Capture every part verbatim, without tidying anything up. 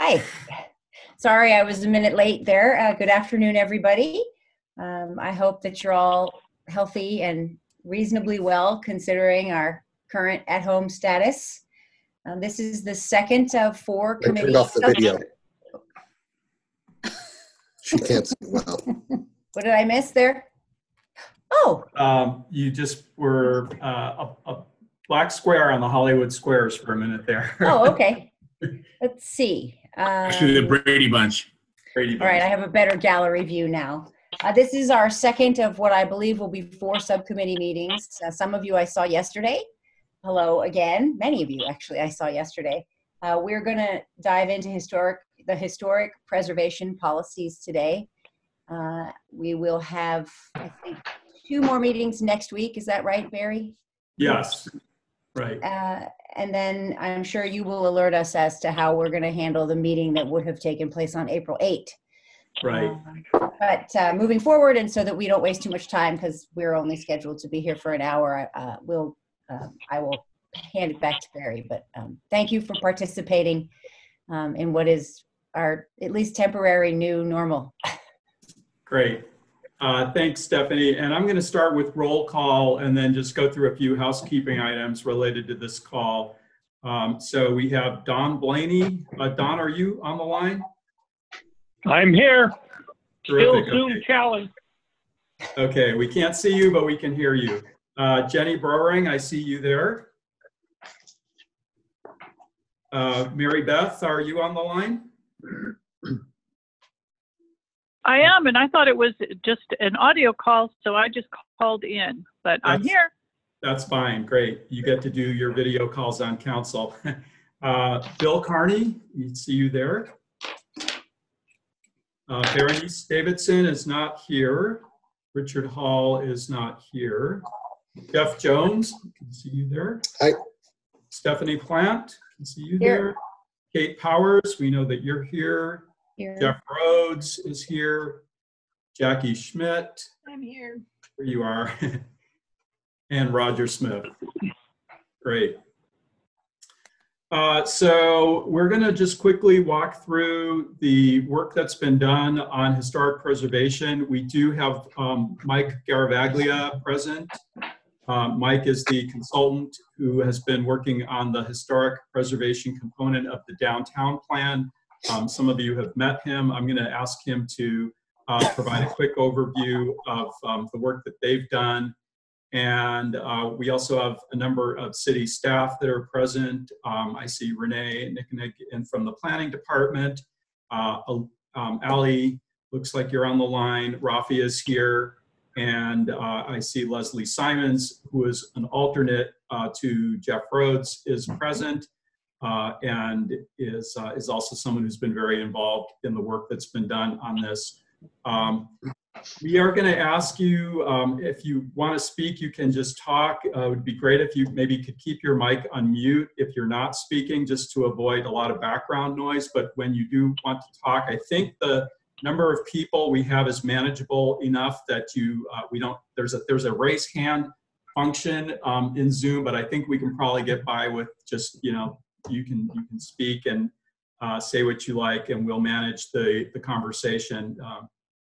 Hi. Sorry, I was a minute late there. Uh, good afternoon, everybody. Um, I hope that you're all healthy and reasonably well considering our current at-home status. Um, this is the second of four I committee. turned off the video. She can't see well. What did I miss there? Oh, Um, you just were uh, a, a black square on the Hollywood Squares for a minute there. oh, okay. Let's see. Um, Actually, the Brady Bunch. Brady All right, I Bunch. have a better gallery view now. Uh, this is our second of what I believe will be four subcommittee meetings. Uh, some of you I saw yesterday. Hello again. Many of you actually I saw yesterday. Uh, we're going to dive into historic, the historic preservation policies today. Uh, we will have, I think, two more meetings next week. Is that right, Barry? Yes, right. Uh, and then I'm sure you will alert us as to how we're going to handle the meeting that would have taken place on April eighth. Right. Um, but uh, moving forward, and so that we don't waste too much time because we're only scheduled to be here for an hour, uh, we'll, uh, I will hand it back to Barry. But um, thank you for participating um, in what is our at least temporary new normal. Great. Uh, thanks, Stephanie. And I'm going to start with roll call and then just go through a few housekeeping items related to this call. Um, so we have Don Blaney. Uh, Don, are you on the line? I'm here. Terrific. Still Zoom Okay. challenge. Okay, we can't see you, but we can hear you. Uh, Jenny Browering, I see you there. Uh, Mary Beth, are you on the line? I am, and I thought it was just an audio call, so I just called in, but I'm That's- here. That's fine, great. You get to do your video calls on council. Uh, Bill Carney, you see you there. Uh, Berenice Davidson is not here. Richard Hall is not here. Jeff Jones, can see you there. Hi. Stephanie Plant, can see you Here. there. Kate Powers, we know that you're here. Here. Jeff Rhodes is here. Jackie Schmidt, I'm here. here you are. And Roger Smith. Great. Uh, so we're going to just quickly walk through the work that's been done on historic preservation. We do have um, Mike Garavaglia present. Uh, Mike is the consultant who has been working on the historic preservation component of the downtown plan. Um, some of you have met him. I'm going to ask him to uh, provide a quick overview of um, the work that they've done. And uh, we also have a number of city staff that are present. Um, I see Renee Nicknick in from the planning department. Uh, um, Ali, looks like you're on the line. Rafi is here. And uh, I see Leslie Simons, who is an alternate uh, to Jeff Rhodes, is present. Uh, and is, uh, is also someone who's been very involved in the work that's been done on this. Um, we are going to ask you, um, if you want to speak, you can just talk. Uh, it would be great if you maybe could keep your mic on mute if you're not speaking, just to avoid a lot of background noise. But when you do want to talk, I think the number of people we have is manageable enough that you, uh, we don't, there's a, there's a raise hand function um, in Zoom, but I think we can probably get by with just, you know, you can, you can speak and uh, say what you like, and we'll manage the, the conversation. Um,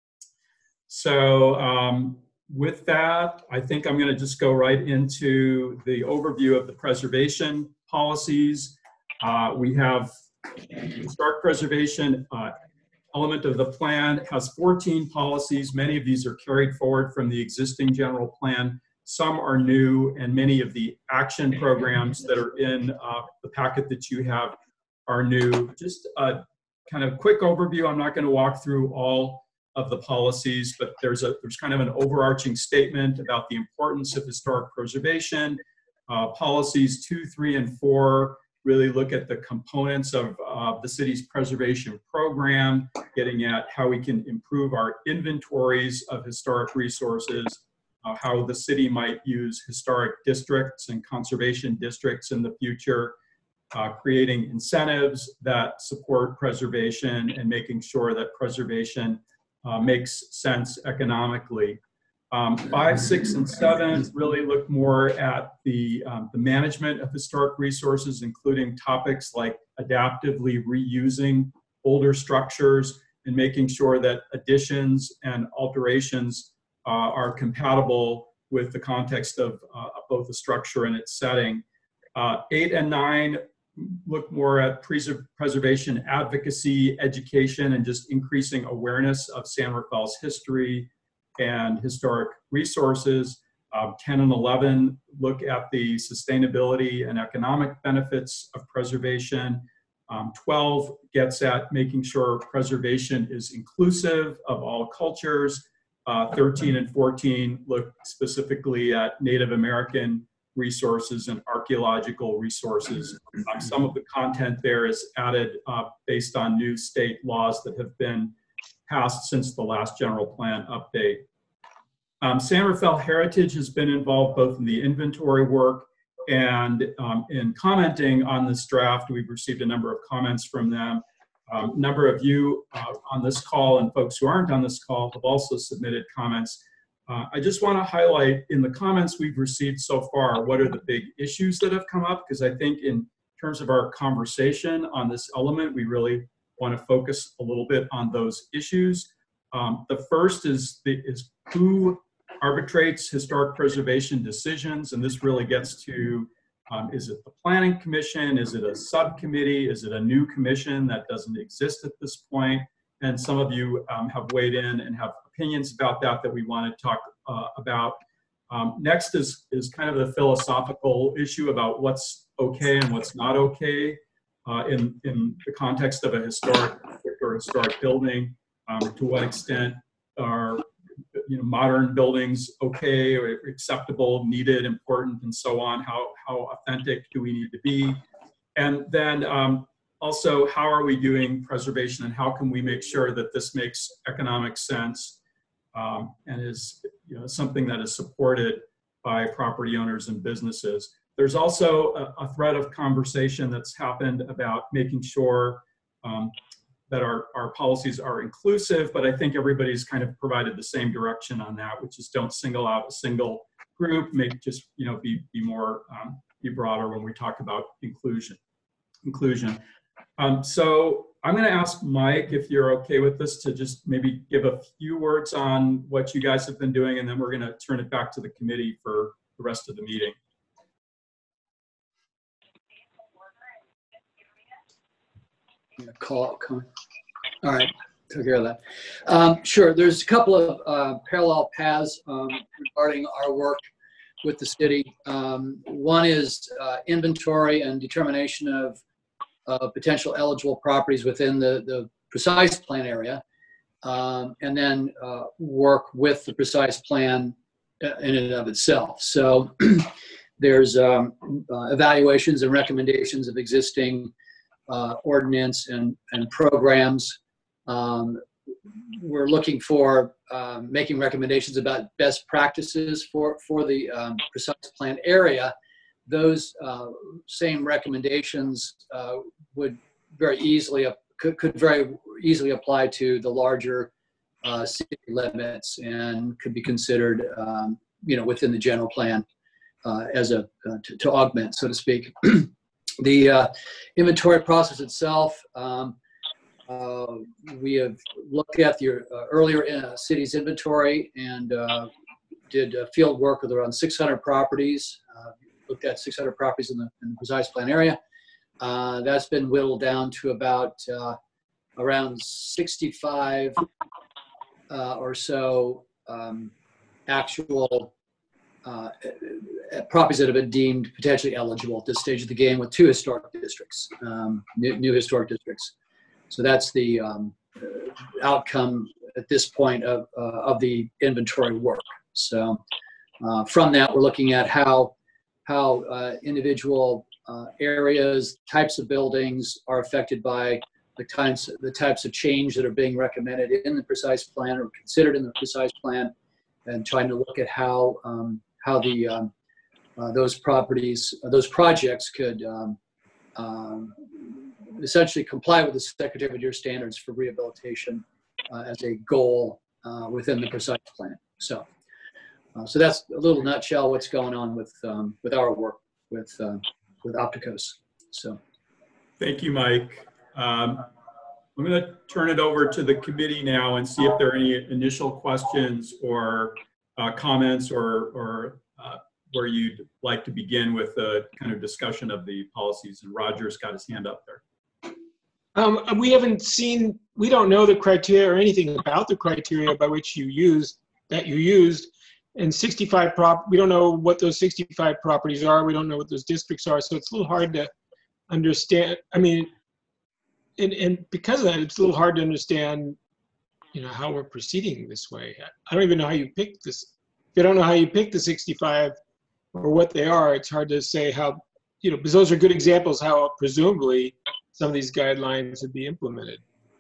So um, with that, I think I'm going to just go right into the overview of the preservation policies. Uh, we have historic preservation uh, element of the plan. It has fourteen policies. Many of these are carried forward from the existing general plan. Some are new, and many of the action programs that are in uh, the packet that you have are new. Just a kind of quick overview. I'm not going to walk through all of the policies, but there's a there's kind of an overarching statement about the importance of historic preservation. Uh, policies two, three, and four really look at the components of uh, the city's preservation program, getting at how we can improve our inventories of historic resources, uh, how the city might use historic districts and conservation districts in the future, uh, creating incentives that support preservation and making sure that preservation Uh, makes sense economically. Um, five, six, and seven really look more at the, um, the management of historic resources, including topics like adaptively reusing older structures and making sure that additions and alterations uh, are compatible with the context of uh, both the structure and its setting. Uh, eight and nine look more at preser preservation advocacy, education, and just increasing awareness of San Rafael's history and historic resources. Um, ten and eleven look at the sustainability and economic benefits of preservation. Um, twelve gets at making sure preservation is inclusive of all cultures. Uh, thirteen and fourteen look specifically at Native American resources and archaeological resources. Um, some of the content there is added uh, based on new state laws that have been passed since the last general plan update. Um, San Rafael Heritage has been involved both in the inventory work and um, in commenting on this draft. We've received a number of comments from them. A um, number of you uh, on this call and folks who aren't on this call have also submitted comments. Uh, I just want to highlight in the comments we've received so far, what are the big issues that have come up? Because I think in terms of our conversation on this element, we really want to focus a little bit on those issues. Um, the first is, the, is who arbitrates historic preservation decisions, and this really gets to, um, is it the Planning Commission? Is it a subcommittee? Is it a new commission that doesn't exist at this point? And some of you um, have weighed in and have opinions about that that we want to talk uh, about. Um, next is, is kind of the philosophical issue about what's okay and what's not okay uh, in, in the context of a historic or historic building. Um, to what extent are you know, modern buildings okay or acceptable, needed, important, and so on? How, how authentic do we need to be? And then um, also, how are we doing preservation, and how can we make sure that this makes economic sense um, and is you know, something that is supported by property owners and businesses? There's also a, a thread of conversation that's happened about making sure um, that our, our policies are inclusive, but I think everybody's kind of provided the same direction on that, which is don't single out a single group, make just, you know, be, be more, um, be broader when we talk about inclusion. inclusion. Um, so I'm gonna ask Mike, if you're okay with this, to just maybe give a few words on what you guys have been doing, and then we're gonna turn it back to the committee for the rest of the meeting. Call out, come. All right, took care of that. Um, sure, there's a couple of uh, parallel paths um, regarding our work with the city. Um, one is uh, inventory and determination of uh, potential eligible properties within the, the precise plan area, um, and then uh, work with the precise plan in and of itself. So there's um, uh, evaluations and recommendations of existing Uh, ordinance and, and programs. Um, we're looking for um, making recommendations about best practices for, for the um, precise plan area. Those uh, same recommendations uh, would very easily, uh, could, could very easily apply to the larger uh, city limits and could be considered, um, you know, within the general plan uh, as a, uh, to, to augment, so to speak. The uh, inventory process itself, um, uh, we have looked at the uh, earlier uh, city's inventory and uh, did uh, field work with around six hundred properties, uh, looked at six hundred properties in the, in the precise plan area. Uh, that's been whittled down to about uh, around sixty-five uh, or so um, actual Uh, properties that have been deemed potentially eligible at this stage of the game, with two historic districts, um, new, new historic districts. So that's the um, outcome at this point of, uh, of the inventory work. So uh, from that, we're looking at how, how uh, individual uh, areas, types of buildings are affected by the types, the types of change that are being recommended in the precise plan or considered in the precise plan, and trying to look at how um, how the um, uh, those properties, uh, those projects could um, um, essentially comply with the Secretary of Interior standards for rehabilitation uh, as a goal uh, within the precise plan. So, uh, so that's a little nutshell what's going on with um, with our work with uh, with Opticos. So, Thank you, Mike. Um, I'm going to turn it over to the committee now and see if there are any initial questions or uh, comments or, or uh, where you'd like to begin with a kind of discussion of the policies. And Roger's got his hand up there. Um, we haven't seen, we don't know the criteria or anything about the criteria by which you used, that you used. And sixty-five prop, we don't know what those sixty-five properties are. We don't know what those districts are. So it's a little hard to understand. I mean, and, and because of that, it's a little hard to understand, you know, how we're proceeding this way. I don't even know how you picked this. If you don't know how you picked the sixty-five or what they are, it's hard to say how, you know, because those are good examples how presumably some of these guidelines would be implemented.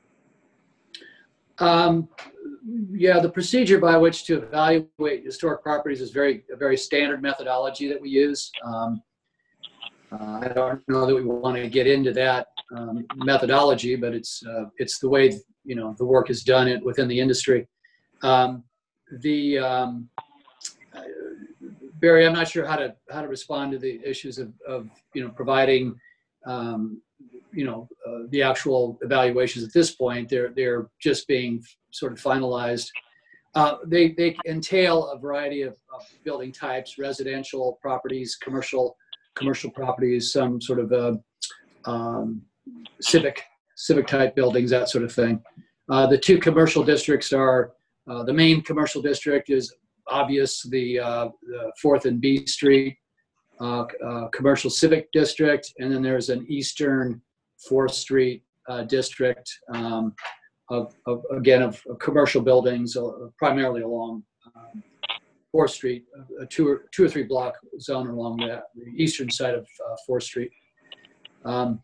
Um, yeah, the procedure by which to evaluate historic properties is very a very standard methodology that we use. Um, uh, I don't know that we want to get into that um, methodology, but it's uh, it's the way, you know, the work is done it within the industry. Um, the um, uh, Barry, I'm not sure how to how to respond to the issues of, of you know, providing um, you know, uh, the actual evaluations at this point. They're they're just being sort of finalized. Uh, they they entail a variety of, of building types: residential properties, commercial commercial properties, some sort of uh, um, civic civic type buildings, that sort of thing. Uh, the two commercial districts are uh, the main commercial district is obvious, the, uh, the Fourth and B Street uh, uh, commercial civic district, and then there's an eastern Fourth Street uh, district um, of, of, again, of, of commercial buildings, uh, primarily along um, Fourth Street, a two or, two or three block zone along the, the eastern side of uh, Fourth Street. Um,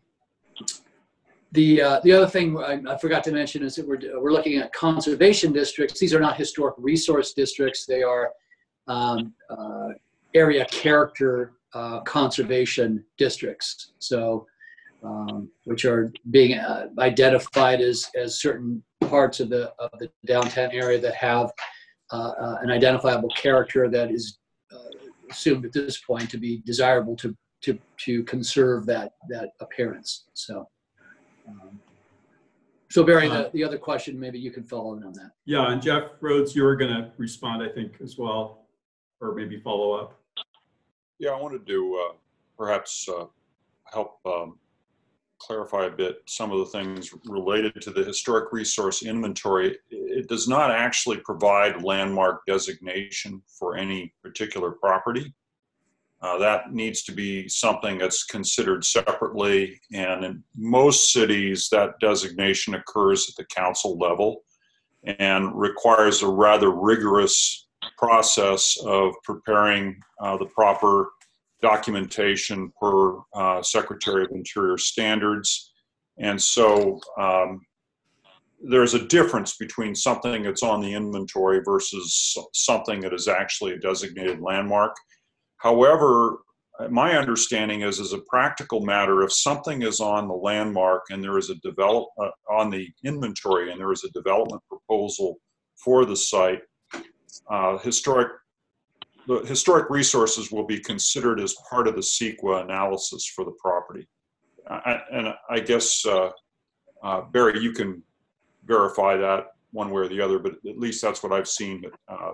the uh, the other thing I, I forgot to mention is that we're, we're looking at conservation districts. These are not historic resource districts. They are um, uh, area character uh, conservation districts. So, Um, which are being uh, identified as, as certain parts of the of the downtown area that have uh, uh, an identifiable character that is uh, assumed at this point to be desirable to to to conserve that that appearance. So, um, so Barry, the, the other question, maybe you can follow in on that. Yeah, and Jeff Rhodes, you were going to respond, I think, as well, or maybe follow up. Yeah, I wanted to uh, perhaps uh, help um, clarify a bit some of the things related to the historic resource inventory. It does not actually provide landmark designation for any particular property. Uh, that needs to be something that's considered separately, and in most cities that designation occurs at the council level and requires a rather rigorous process of preparing uh, the proper documentation per uh, Secretary of Interior standards. And so um, there's a difference between something that's on the inventory versus something that is actually a designated landmark. However, my understanding is, as a practical matter, if something is on the landmark and there is a develop uh, on the inventory and there is a development proposal for the site, uh, historic The historic resources will be considered as part of the C E Q A analysis for the property. I, and I guess, uh, uh, Barry, you can verify that one way or the other, but at least that's what I've seen uh,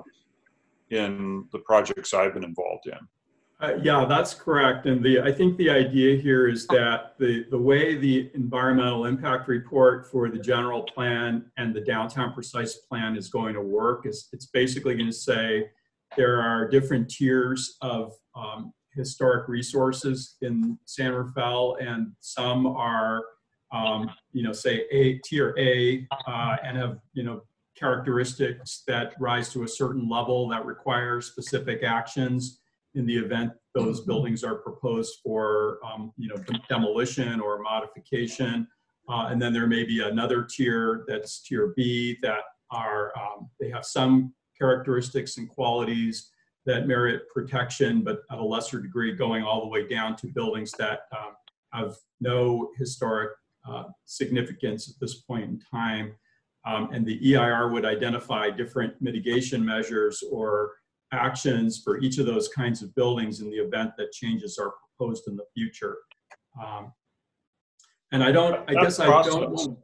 in the projects I've been involved in. Uh, yeah, that's correct. And the I think the idea here is that the, the way the environmental impact report for the general plan and the downtown precise plan is going to work is it's basically going to say, there are different tiers of um, historic resources in San Rafael, and some are, um, you know, say a tier A, uh, and have, you know, characteristics that rise to a certain level that require specific actions in the event those buildings are proposed for, um, you know, demolition or modification. Uh, and then there may be another tier that's tier B that are, um, they have some characteristics and qualities that merit protection, but at a lesser degree, going all the way down to buildings that um, have no historic uh, significance at this point in time. Um, and the E I R would identify different mitigation measures or actions for each of those kinds of buildings in the event that changes are proposed in the future. Um, and I don't, I guess I don't,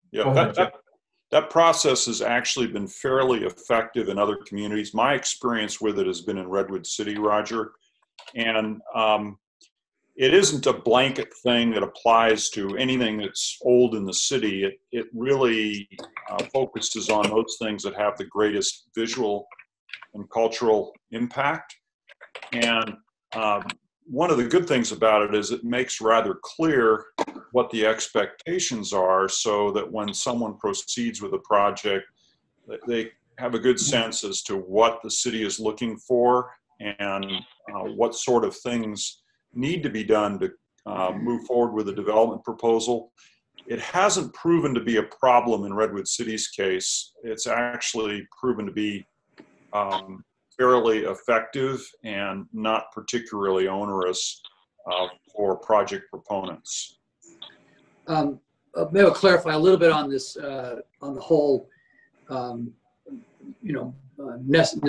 Yeah, Go ahead, that, that, that process has actually been fairly effective in other communities. My experience with it has been in Redwood City, Roger. And um, it isn't a blanket thing that applies to anything that's old in the city. It, it really uh, focuses on those things that have the greatest visual and cultural impact. And um, one of the good things about it is it makes rather clear what the expectations are, so that when someone proceeds with a project, they have a good sense as to what the city is looking for and uh, what sort of things need to be done to uh, move forward with a development proposal. It hasn't proven to be a problem in Redwood City's case. It's actually proven to be um, fairly effective and not particularly onerous uh, for project proponents. Um, uh, maybe I'll clarify a little bit on this, uh, on the whole, um, you know, uh,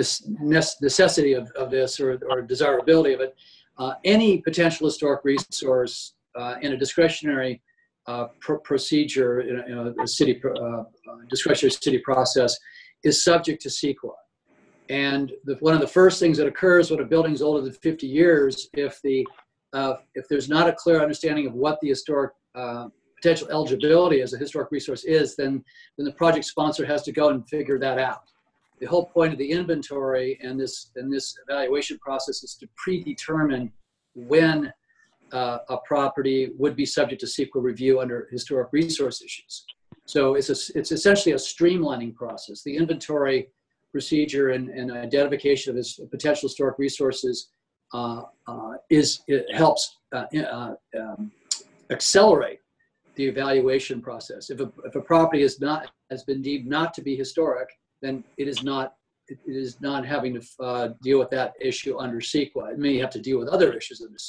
necessity of, of this or, or desirability of it. Uh, any potential historic resource uh, in a discretionary uh, pr procedure, in a, in a city uh, uh, discretionary city process, is subject to CEQA. And the, one of the first things that occurs when a building is older than fifty years, if the uh, if there's not a clear understanding of what the historic uh, potential eligibility as a historic resource is, then, then the project sponsor has to go and figure that out. The whole point of the inventory and this, and this evaluation process is to predetermine when uh, a property would be subject to CEQA review under historic resource issues. So it's, a, it's essentially a streamlining process. The inventory procedure and, and identification of this potential historic resources uh, uh, is, it helps uh, uh, um, accelerate the evaluation process. If a, if a property is not, has been deemed not to be historic, then it is not, it is not having to uh, deal with that issue under CEQA. It may have to deal with other issues under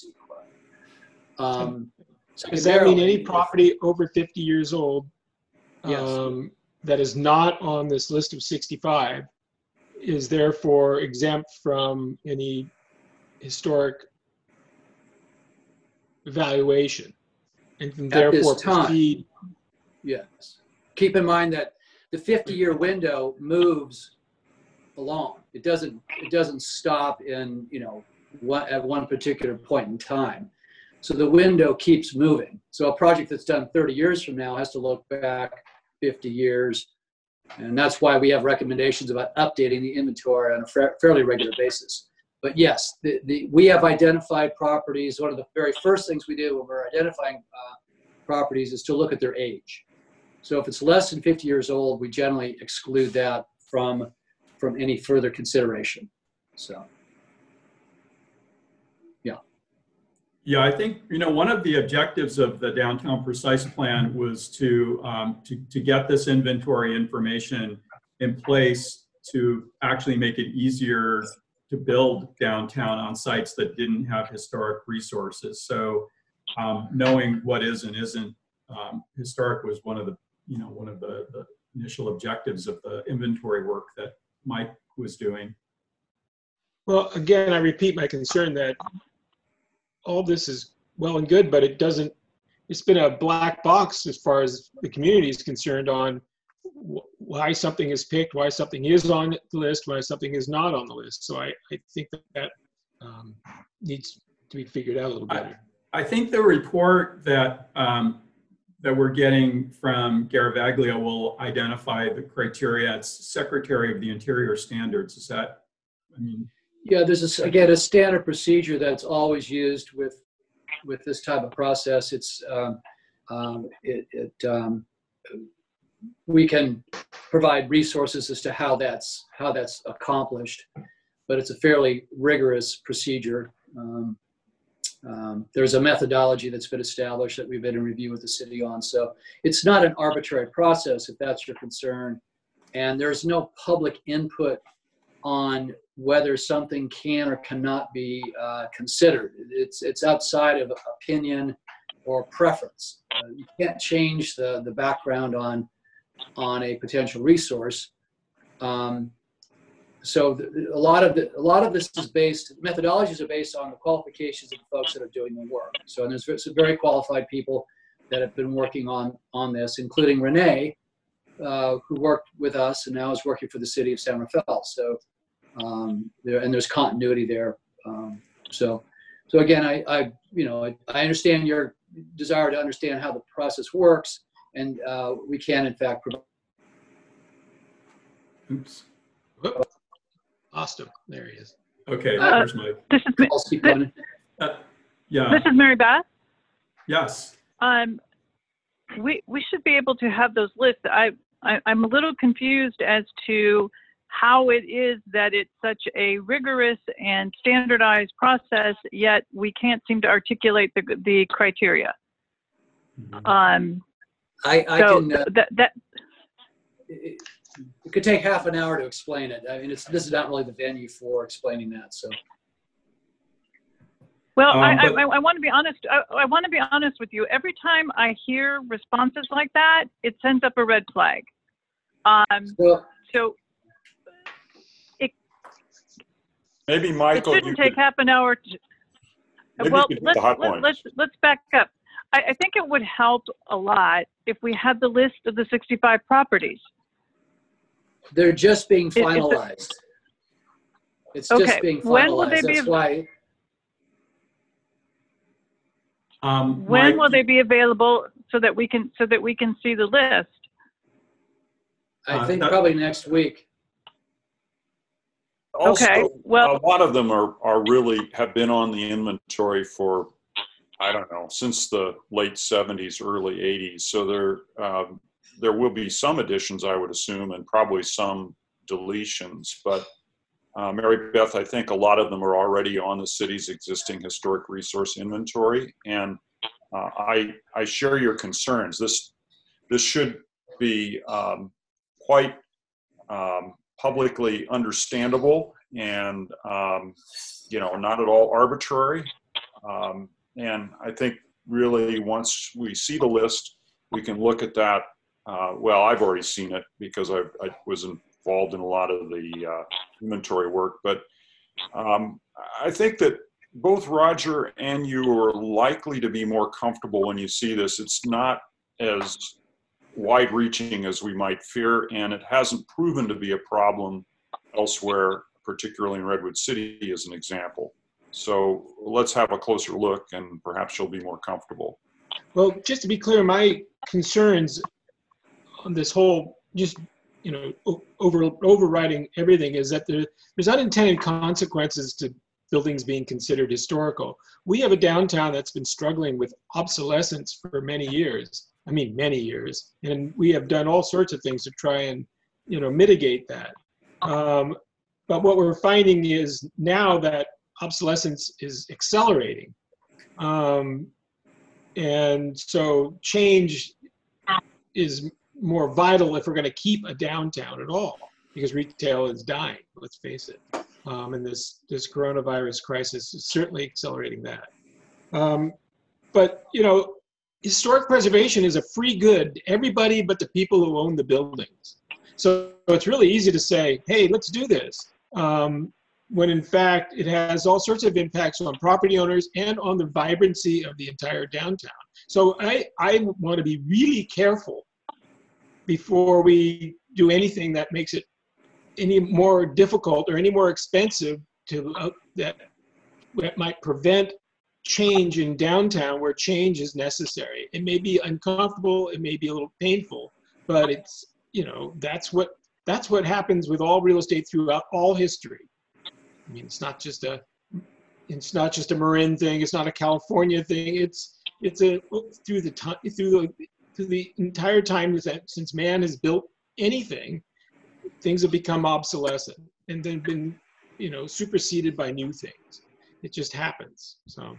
CEQA. Um, Does that mean any property over fifty years old Yes. um, that is not on this list of sixty-five is therefore exempt from any historic evaluation, and can At this therefore time. proceed? Yes. Keep in mind that the fifty-year window moves along. It doesn't. It doesn't stop in, you know, one, at one particular point in time. So the window keeps moving. So a project that's done thirty years from now has to look back fifty years, and that's why we have recommendations about updating the inventory on a fa fairly regular basis. But yes, the, the, we have identified properties. One of the very first things we do when we're identifying uh, properties is to look at their age. So if it's less than fifty years old, we generally exclude that from, from any further consideration. So, yeah. Yeah, I think, you know, one of the objectives of the Downtown Precise Plan was to, um, to, to get this inventory information in place to actually make it easier to build downtown on sites that didn't have historic resources. So um, knowing what is and isn't um, historic was one of the, you know, one of the, the initial objectives of the inventory work that Mike was doing. Well, again, I repeat my concern that all this is well and good, but it doesn't, it's been a black box as far as the community is concerned on why something is picked, why something is on the list, why something is not on the list. So I, I think that that um, needs to be figured out a little better. I, I think the report that um, that we're getting from Garavaglia will identify the criteria. It's Secretary of the Interior Standards. Is that, I mean? Yeah, there's a, again, a standard procedure that's always used with with this type of process. It's um, um, it, it um, we can provide resources as to how that's how that's accomplished, but it's a fairly rigorous procedure. Um, um, there's a methodology that's been established that we've been in review with the city on. So it's not an arbitrary process, if that's your concern. And there's no public input on whether something can or cannot be uh, considered. It's, it's outside of opinion or preference. Uh, you can't change the, the background on, on a potential resource. Um, so the, a lot of the, a lot of this is based, methodologies are based on the qualifications of the folks that are doing the work. So and there's some very qualified people that have been working on, on this, including Renee, uh, who worked with us and now is working for the city of San Rafael. So um, there, and there's continuity there. Um, so, so again, I, I, you know, I, I understand your desire to understand how the process works, and uh, we can in fact provide. Oops. Whoop. Lost him. There he is. Okay, Uh, there's Mike. This is, I'll keep going. Uh, yeah, this is Mary Beth. yes. Um, we, we should be able to have those lists. I, I, I'm a little confused as to how it is that it's such a rigorous and standardized process, yet we can't seem to articulate the, the criteria. Um, I, I so can. Uh, that, that, it, it could take half an hour to explain it. I mean, it's this is not really the venue for explaining that. So. Well, Um, I, but- I, I want to be honest. I, I want to be honest with you. Every time I hear responses like that, it sends up a red flag. Um, Well, so Maybe it Michael, you shouldn't take could, half an hour. To, maybe well, you could hit let's, the hot let, points. let's let's back up. I, I think it would help a lot if we had the list of the sixty-five properties. they're just being Is- is it- finalized. It's Okay, just being when will they finalized. be That's av- why. Um, When Mike, will they be available so that we can so that we can see the list? I Uh, think that- probably next week. Also, Okay, well- a lot of them are, are really have been on the inventory for, I don't know, since the late seventies, early eighties. So there, um, there will be some additions, I would assume, and probably some deletions. But uh, Mary Beth, I think a lot of them are already on the city's existing historic resource inventory. And uh, I, I share your concerns. This, this should be um, quite um, publicly understandable and, um, you know, not at all arbitrary. Um, and I think really once we see the list, we can look at that. Uh, well, I've already seen it because I, I was involved in a lot of the uh, inventory work. But um, I think that both Roger and you are likely to be more comfortable when you see this. It's not as wide-reaching as we might fear, and it hasn't proven to be a problem elsewhere, particularly in Redwood City as an example. So let's have a closer look, and perhaps you'll be more comfortable. Well, just to be clear, my concerns on this whole, just, you know, o- over overriding everything is that there, there's unintended consequences to buildings being considered historical. We have a downtown that's been struggling with obsolescence for many years. I mean, many years. And we have done all sorts of things to try and, you know, mitigate that. Um, but what we're finding is now that obsolescence is accelerating. Um, and so change is more vital if we're going to keep a downtown at all, because retail is dying, let's face it. Um, and this, this coronavirus crisis is certainly accelerating that. Um, but, you know, historic preservation is a free good to everybody but the people who own the buildings. So it's really easy to say, hey, let's do this. Um, when in fact, it has all sorts of impacts on property owners and on the vibrancy of the entire downtown. So I, I want to be really careful before we do anything that makes it any more difficult or any more expensive to uh, that, that might prevent change in downtown where change is necessary. It may be uncomfortable, it may be a little painful, but it's, you know, that's what that's what happens with all real estate throughout all history. I mean, it's not just a it's not just a Marin thing, it's not a California thing. It's it's a through the time through the through the entire time that since man has built anything, things have become obsolescent and then been, you know, superseded by new things. It just happens. So.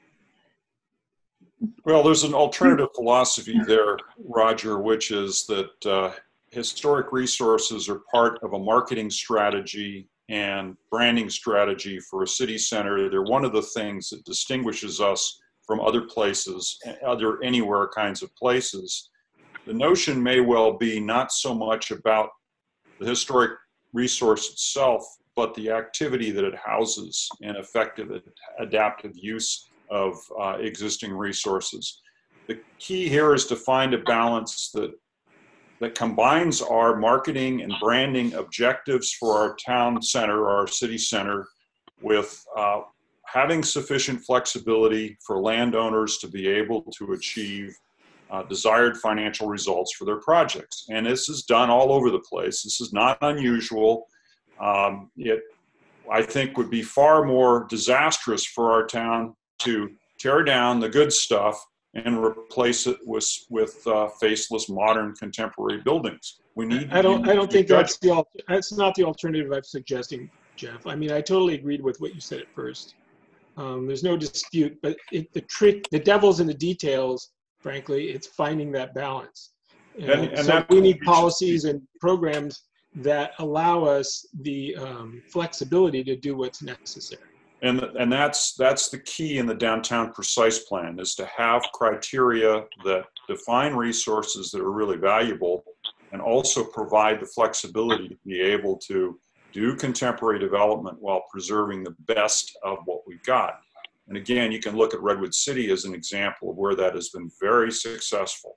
Well, there's an alternative philosophy there, Roger, which is that uh, historic resources are part of a marketing strategy and branding strategy for a city center. They're one of the things that distinguishes us from other places, other anywhere kinds of places. The notion may well be not so much about the historic resource itself, but the activity that it houses and effective adaptive use of uh, existing resources. The key here is to find a balance that that combines our marketing and branding objectives for our town center, our city center, with uh, having sufficient flexibility for landowners to be able to achieve uh, desired financial results for their projects. And this is done all over the place. This is not unusual. Um, it, I think, would be far more disastrous for our town to tear down the good stuff and replace it with with uh, faceless, modern, contemporary buildings. We need. I don't. I don't think that's the. Al- That's not the alternative I'm suggesting, Jeff. I mean, I totally agreed with what you said at first. Um, there's no dispute, but it, the trick, the devil's in the details. Frankly, it's finding that balance. And, And- and so that- we need policies and programs that allow us the um, flexibility to do what's necessary. And, and that's, that's the key in the downtown precise plan, is to have criteria that define resources that are really valuable and also provide the flexibility to be able to do contemporary development while preserving the best of what we've got. And again, you can look at Redwood City as an example of where that has been very successful.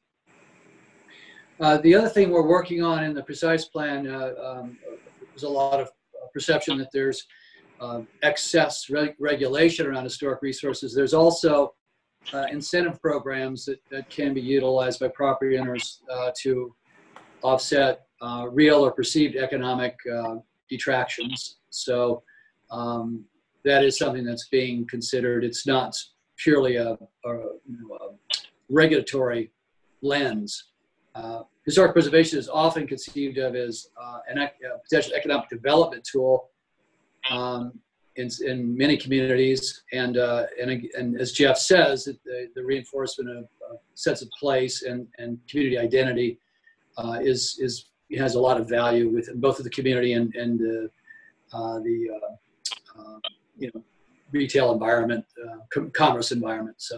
Uh, the other thing we're working on in the precise plan, uh, um, there's a lot of perception that there's uh, excess reg- regulation around historic resources. There's also uh, incentive programs that, that can be utilized by property owners uh, to offset uh, real or perceived economic uh, detractions. So um, that is something that's being considered. It's not purely a, a, you know, a regulatory lens. Uh, historic preservation is often conceived of as uh, an ec- a potential economic development tool um, in, in many communities, and uh, and and as Jeff says, the, the reinforcement of uh, sense of place and, and community identity uh, is is has a lot of value within both of the community and and uh, uh, the uh, uh, you know retail environment, uh, com- commerce environment. So.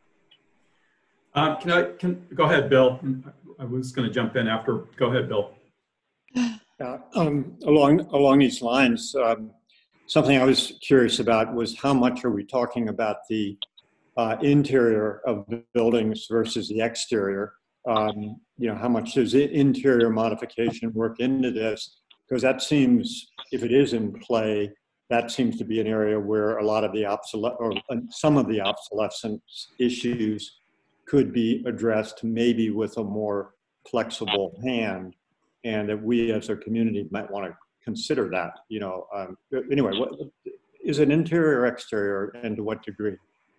Um, can I, can, go ahead, Bill. I was going to jump in after. Go ahead, Bill. Uh, um, along along these lines, um, something I was curious about was how much are we talking about the uh, interior of the buildings versus the exterior? Um, you know, how much does the interior modification work into this? Because that seems, if it is in play, that seems to be an area where a lot of the obsolete or some of the obsolescence issues could be addressed, maybe with a more flexible hand, and that we as a community might want to consider that. You know, um, anyway, what, is it interior or exterior, and to what degree?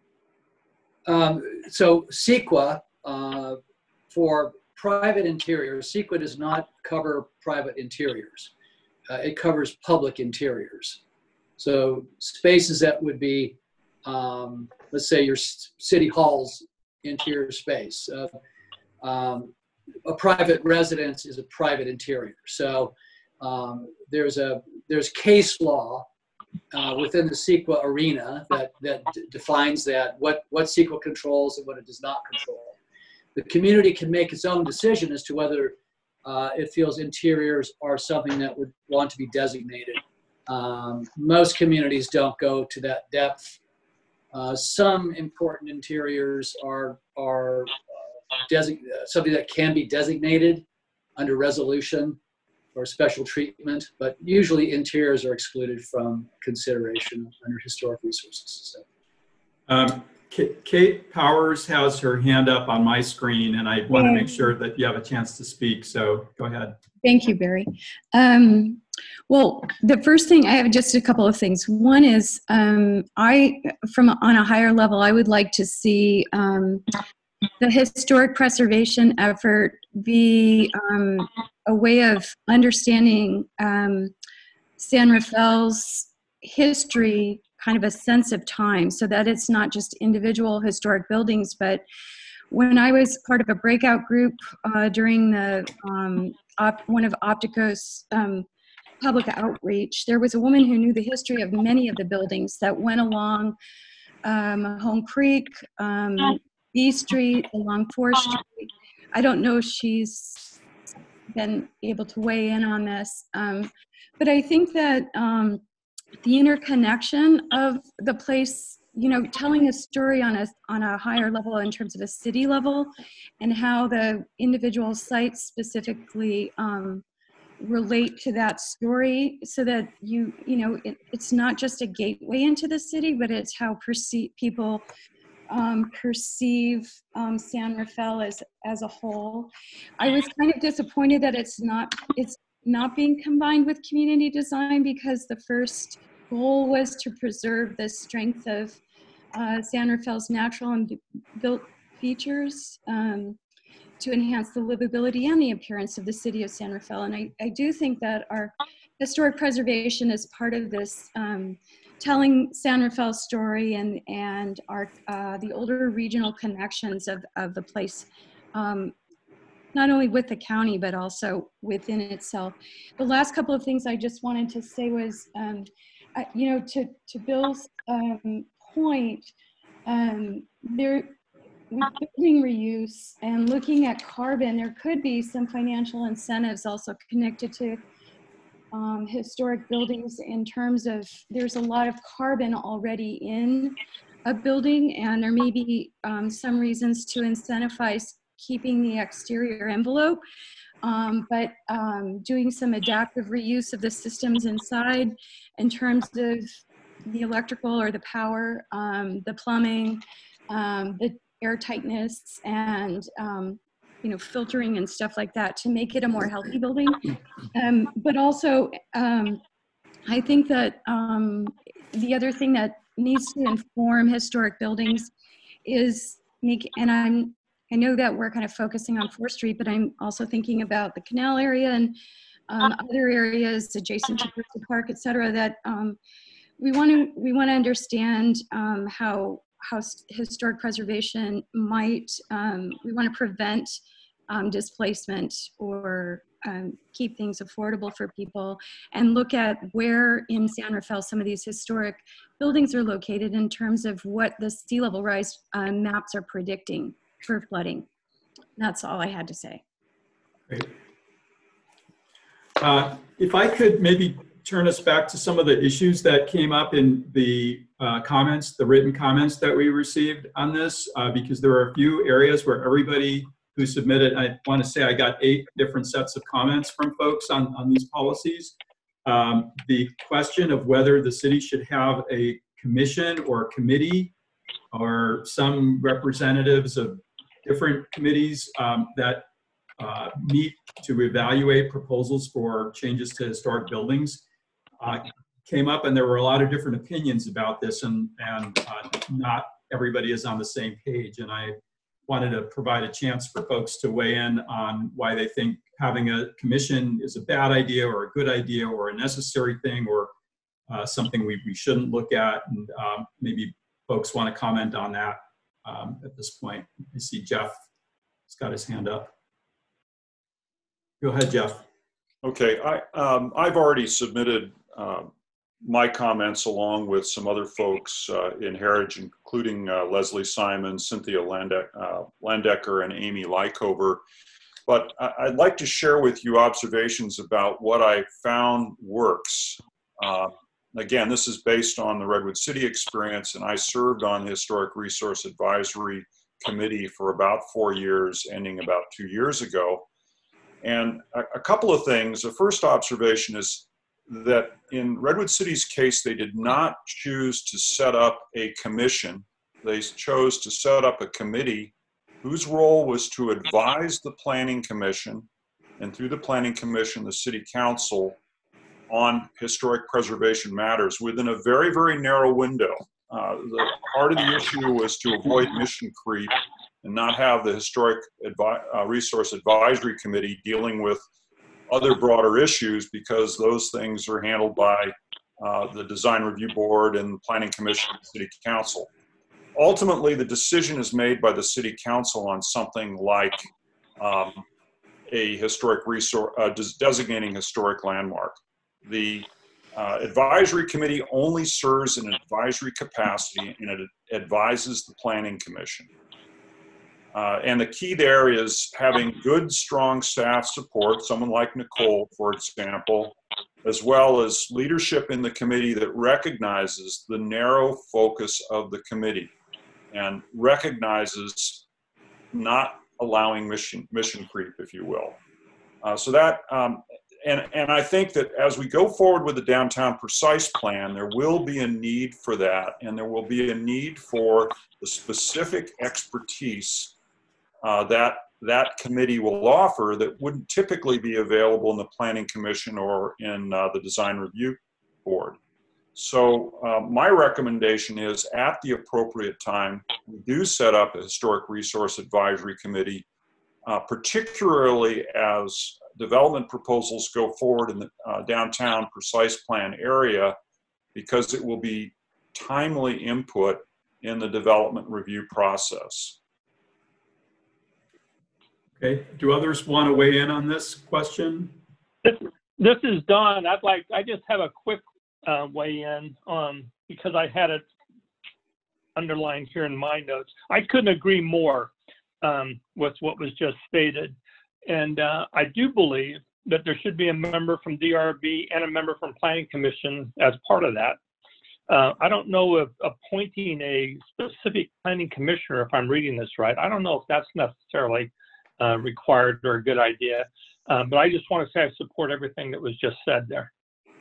Um, so CEQA, uh, for private interiors, CEQA does not cover private interiors. Uh, it covers public interiors. So spaces that would be, um, let's say your city hall's interior space. Uh, um, a private residence is a private interior. So um, there's a there's case law uh, within the CEQA arena that that d- defines that what what CEQA controls and what it does not control. The community can make its own decision as to whether uh, it feels interiors are something that would want to be designated. Um, most communities don't go to that depth. Uh, some important interiors are are uh, design- something that can be designated under resolution or special treatment, but usually interiors are excluded from consideration under historic resources. So. Um, K- Kate Powers has her hand up on my screen, and I want to make sure that you have a chance to speak. So go ahead. Thank you, Barry. Um, well, the first thing, I have just a couple of things. One is, um, I, from on a higher level, I would like to see um, the historic preservation effort be um, a way of understanding um, San Rafael's history, kind of a sense of time, so that it's not just individual historic buildings. But when I was part of a breakout group uh, during the um, op- one of Optico's um, public outreach, there was a woman who knew the history of many of the buildings that went along um, Home Creek, um, B Street, along fourth Street. I don't know if she's been able to weigh in on this, um, but I think that um, the interconnection of the place you know, telling a story on a, on a higher level in terms of a city level, and how the individual sites specifically um, relate to that story, so that you, you know, it, it's not just a gateway into the city, but it's how perceive, people um, perceive um, San Rafael as, as a whole. I was kind of disappointed that it's not, it's not being combined with community design, because the first goal was to preserve the strength of uh, San Rafael's natural and built features, um, to enhance the livability and the appearance of the city of San Rafael. And I, I do think that our historic preservation is part of this, um, telling San Rafael's story, and, and our, uh, the older regional connections of, of the place, um, not only with the county, but also within itself. The last couple of things I just wanted to say was, um, I, you know, to, to Bill's um, point, um, there, with building reuse and looking at carbon, there could be some financial incentives also connected to um, historic buildings, in terms of, there's a lot of carbon already in a building, and there may be um, some reasons to incentivize keeping the exterior envelope, um, but um, doing some adaptive reuse of the systems inside in terms of the electrical or the power, um, the plumbing, um, the air tightness, and um, you know, filtering and stuff like that, to make it a more healthy building. Um, but also, um, I think that um, the other thing that needs to inform historic buildings is make, and I'm, I know that we're kind of focusing on fourth Street, but I'm also thinking about the canal area and um, other areas adjacent to the park, et cetera, that um, we want to, we want to understand um, how, how historic preservation might, um, we want to prevent um, displacement, or um, keep things affordable for people, and look at where in San Rafael some of these historic buildings are located in terms of what the sea level rise uh, maps are predicting for flooding. That's all I had to say. Great. Uh, if I could maybe turn us back to some of the issues that came up in the uh, comments, the written comments that we received on this, uh, because there are a few areas where everybody who submitted, I want to say I got eight different sets of comments from folks on, on these policies. Um, the question of whether the city should have a commission or committee, or some representatives of different committees um, that uh, meet to evaluate proposals for changes to historic buildings, uh, came up, and there were a lot of different opinions about this, and, and uh, not everybody is on the same page. And I wanted to provide a chance for folks to weigh in on why they think having a commission is a bad idea, or a good idea, or a necessary thing, or uh, something we, we shouldn't look at. And um, maybe folks want to comment on that um, at this point. I see Jeff has got his hand up. Go ahead, Jeff. Okay, I, um, I've already submitted uh, my comments along with some other folks uh, in Heritage, including uh, Leslie Simon, Cynthia Lande uh, Landecker, and Amy Lykover. But I I'd like to share with you observations about what I found works. Uh, again, this is based on the Redwood City experience, and I served on the Historic Resource Advisory Committee for about four years, ending about two years ago. And a, a couple of things. The first observation is that in Redwood City's case, they did not choose to set up a commission. They chose to set up a committee whose role was to advise the Planning Commission, and through the Planning Commission, the City Council, on historic preservation matters within a very, very narrow window. Uh, the part of the issue was to avoid mission creep and not have the Historic Advi uh, Resource Advisory Committee dealing with other broader issues, because those things are handled by uh, the Design Review Board and Planning Commission and City Council. Ultimately, the decision is made by the City Council on something like um, a historic resource, uh, des designating historic landmark. The uh, Advisory Committee only serves in an advisory capacity, and it advises the Planning Commission. Uh, and the key there is having good, strong staff support, someone like Nicole, for example, as well as leadership in the committee that recognizes the narrow focus of the committee and recognizes not allowing mission, mission creep, if you will. Uh, so that, um, and, and I think that as we go forward with the downtown precise plan, there will be a need for that, and there will be a need for the specific expertise uh, that that committee will offer that wouldn't typically be available in the Planning Commission or in uh, the Design Review Board. So uh, my recommendation is at the appropriate time, we do set up a Historic Resource Advisory Committee, uh, particularly as development proposals go forward in the uh, downtown precise plan area, because it will be timely input in the development review process. Okay, do others want to weigh in on this question? This, this is Don. I'd like, I just have a quick uh, weigh in on, because I had it underlined here in my notes. I couldn't agree more um, with what was just stated. And uh, I do believe that there should be a member from D R B and a member from Planning Commission as part of that. Uh, I don't know if appointing a specific planning commissioner, if I'm reading this right, I don't know if that's necessarily uh, required or a good idea. Uh, but I just want to say I support everything that was just said there.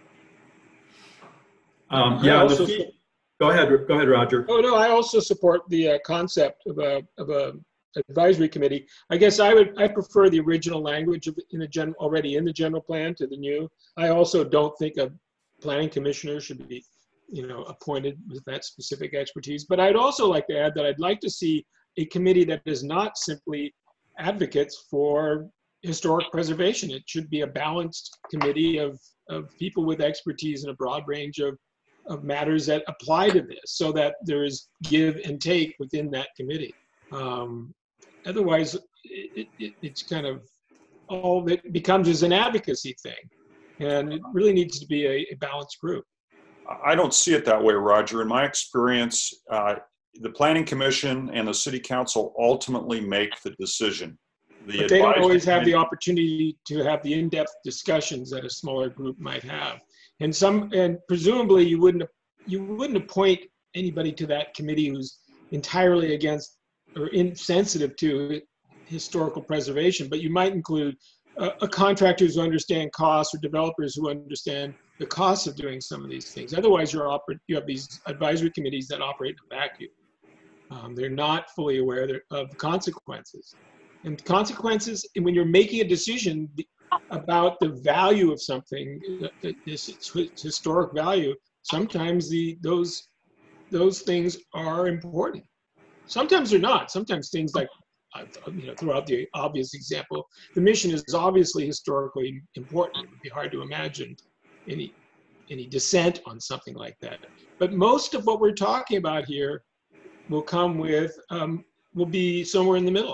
Um, yeah, the fee, go ahead, go ahead, Roger. Oh no, I also support the uh, concept of a of a advisory committee. I guess I would I prefer the original language of, in the gen already in the general plan to the new. I also don't think a planning commissioner should be, you know, appointed with that specific expertise. But I'd also like to add that I'd like to see a committee that is not simply advocates for historic preservation. It should be a balanced committee of of people with expertise in a broad range of of matters that apply to this, so that there is give and take within that committee. Um, otherwise, it, it, it's kind of all that becomes is an advocacy thing, and it really needs to be a, a balanced group. I don't see it that way, Roger. In my experience, uh, the Planning Commission and the City Council ultimately make the decision. The but they don't always have committee, the opportunity to have the in-depth discussions that a smaller group might have. And some, and presumably you wouldn't you wouldn't appoint anybody to that committee who's entirely against or insensitive to historical preservation, but you might include uh, a contractors who understand costs or developers who understand the costs of doing some of these things. Otherwise, you're oper you have these advisory committees that operate in a vacuum. Um, they're not fully aware of the consequences. And consequences, and when you're making a decision about the value of something, this historic value, sometimes the those those things are important. Sometimes they're not. Sometimes things like, you know, throughout the obvious example, the mission is obviously historically important. It would be hard to imagine any any dissent on something like that. But most of what we're talking about here will come with um, will be somewhere in the middle.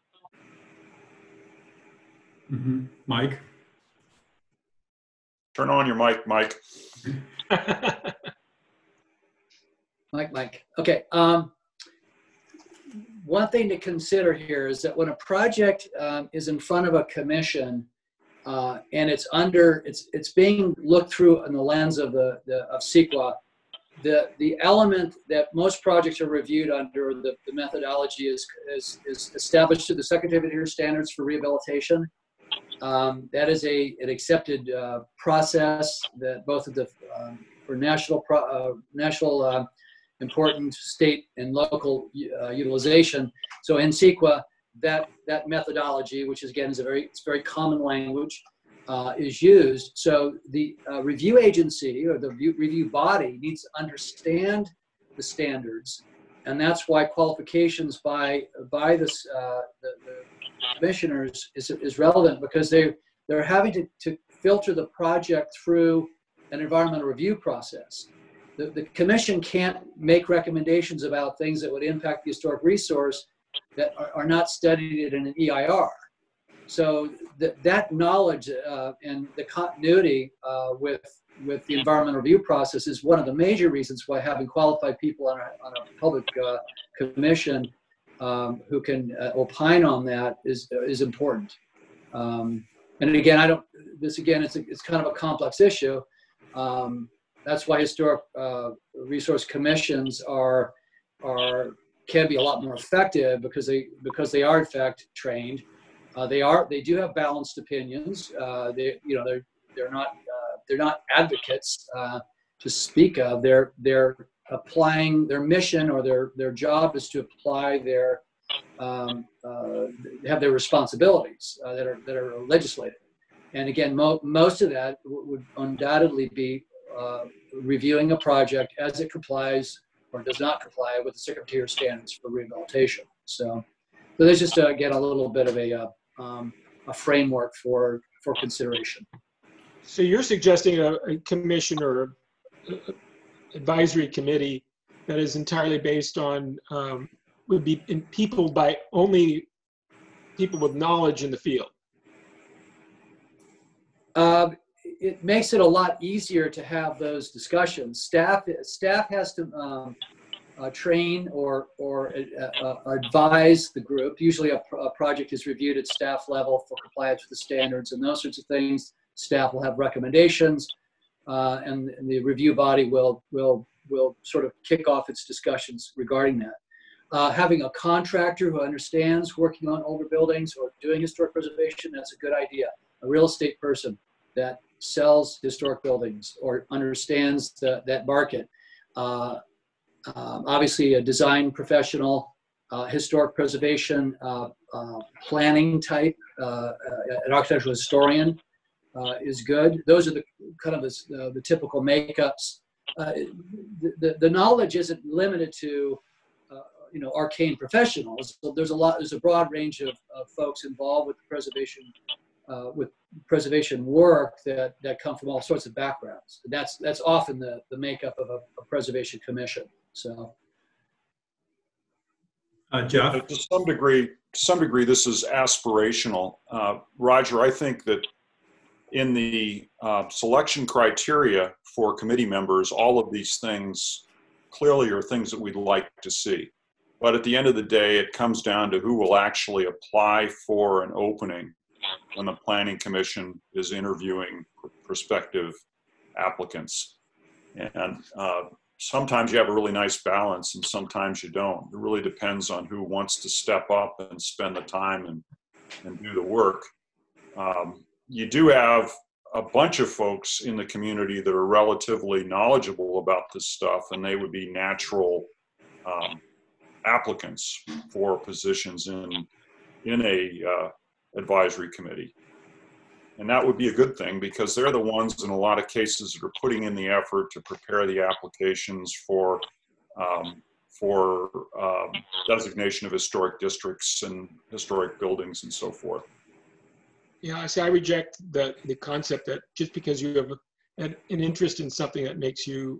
Mm-hmm. Mike? Turn on your mic, Mike. Mike, Mike. Okay. Um, one thing to consider here is that when a project um, is in front of a commission uh, and it's under, it's it's being looked through in the lens of the, the of CEQA, the the element that most projects are reviewed under the, the methodology is, is is established through the Secretary of Interior Standards for Rehabilitation. Um, that is a an accepted uh, process that both of the um, for national pro, uh, national uh, important state and local uh, utilization. So in CEQA, that that methodology, which is, again is a very it's very common language, uh, is used. So the uh, review agency or the review, review body needs to understand the standards, and that's why qualifications by by this uh, the, the commissioners is, is relevant, because they they're having to, to filter the project through an environmental review process. The, the commission can't make recommendations about things that would impact the historic resource that are, are not studied in an E I R. So th that knowledge uh, and the continuity uh, with with the environmental review process is one of the major reasons why having qualified people on a, on a public uh, commission Um, who can uh, opine on that is is important. Um, and again, I don't. this again, it's, a, it's kind of a complex issue. Um, that's why historic uh, resource commissions are, are, can be a lot more effective because they, because they are in fact trained. Uh, they are, they do have balanced opinions. Uh, they, you know, they're, they're not, uh, they're not advocates uh, to speak of. They're, they're applying their mission, or their, their job is to apply their, um, uh, have their responsibilities uh, that are, that are legislative. And again, mo most of that would undoubtedly be uh, reviewing a project as it complies or does not comply with the Secretary standards for rehabilitation. So, so there's just, uh, again, a little bit of a, uh, um, a framework for, for consideration. So you're suggesting a, a commission or advisory committee that is entirely based on, um, would be in people by only people with knowledge in the field? Uh, it makes it a lot easier to have those discussions. Staff, staff has to um, uh, train or, or uh, uh, advise the group. Usually a, pro a project is reviewed at staff level for compliance with the standards and those sorts of things. Staff will have recommendations, uh, and, and the review body will, will, will sort of kick off its discussions regarding that. Uh, having a contractor who understands working on older buildings or doing historic preservation, that's a good idea. A real estate person that sells historic buildings or understands the, that market. Uh, um, obviously a design professional, uh, historic preservation, uh, uh, planning type, uh, an architectural historian uh, is good. Those are the kind of the, uh, the typical makeups. Uh, the, the, the knowledge isn't limited to uh, you know, arcane professionals. So there's a lot, there's a broad range of, of folks involved with preservation Uh, with preservation work that, that come from all sorts of backgrounds. That's, that's often the, the makeup of a, a preservation commission. So, uh, Jeff? To some degree, to some degree, this is aspirational. Uh, Roger, I think that in the uh, selection criteria for committee members, all of these things clearly are things that we'd like to see. But at the end of the day, it comes down to who will actually apply for an opening when the Planning Commission is interviewing prospective applicants. And uh, sometimes you have a really nice balance and sometimes you don't. It really depends on who wants to step up and spend the time and, and do the work. Um, you do have a bunch of folks in the community that are relatively knowledgeable about this stuff, and they would be natural um, applicants for positions in, in a uh, advisory committee. And that would be a good thing because they're the ones in a lot of cases that are putting in the effort to prepare the applications for um, for um, designation of historic districts and historic buildings and so forth. Yeah, I say I reject the, the concept that just because you have an, an interest in something that makes you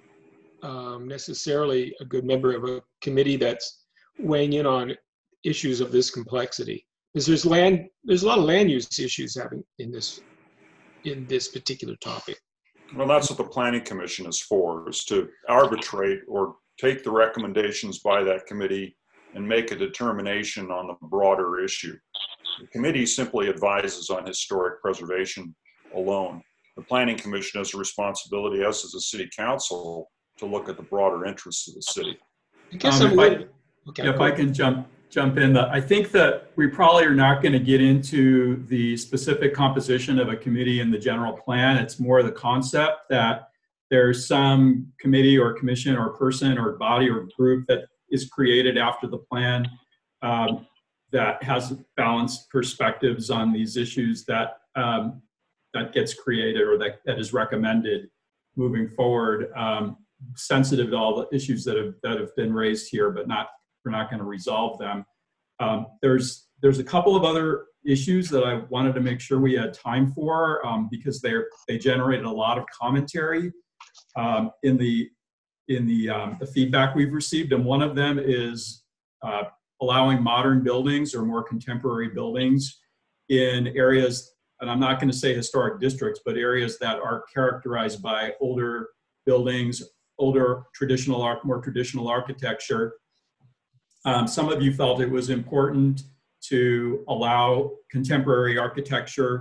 um, necessarily a good member of a committee that's weighing in on issues of this complexity. Because there's land, there's a lot of land use issues having in this, in this particular topic. Well, that's what the Planning Commission is for, is to arbitrate or take the recommendations by that committee and make a determination on the broader issue. The committee simply advises on historic preservation alone. The Planning Commission has a responsibility, as does the City Council, to look at the broader interests of the city. I guess Um, I'm if I, little, okay, if I can jump jump in, that I think that we probably are not going to get into the specific composition of a committee in the general plan. It's more the concept that there's some committee or commission or person or body or group that is created after the plan um, that has balanced perspectives on these issues that um, that gets created or that, that is recommended moving forward. Um, sensitive to all the issues that have that have been raised here, but not we're not going to resolve them. Um, there's there's a couple of other issues that I wanted to make sure we had time for um, because they they generated a lot of commentary um, in the in the um, the feedback we've received, and one of them is uh, allowing modern buildings or more contemporary buildings in areas, and I'm not going to say historic districts, but areas that are characterized by older buildings, older traditional art, more traditional architecture. Um, some of you felt it was important to allow contemporary architecture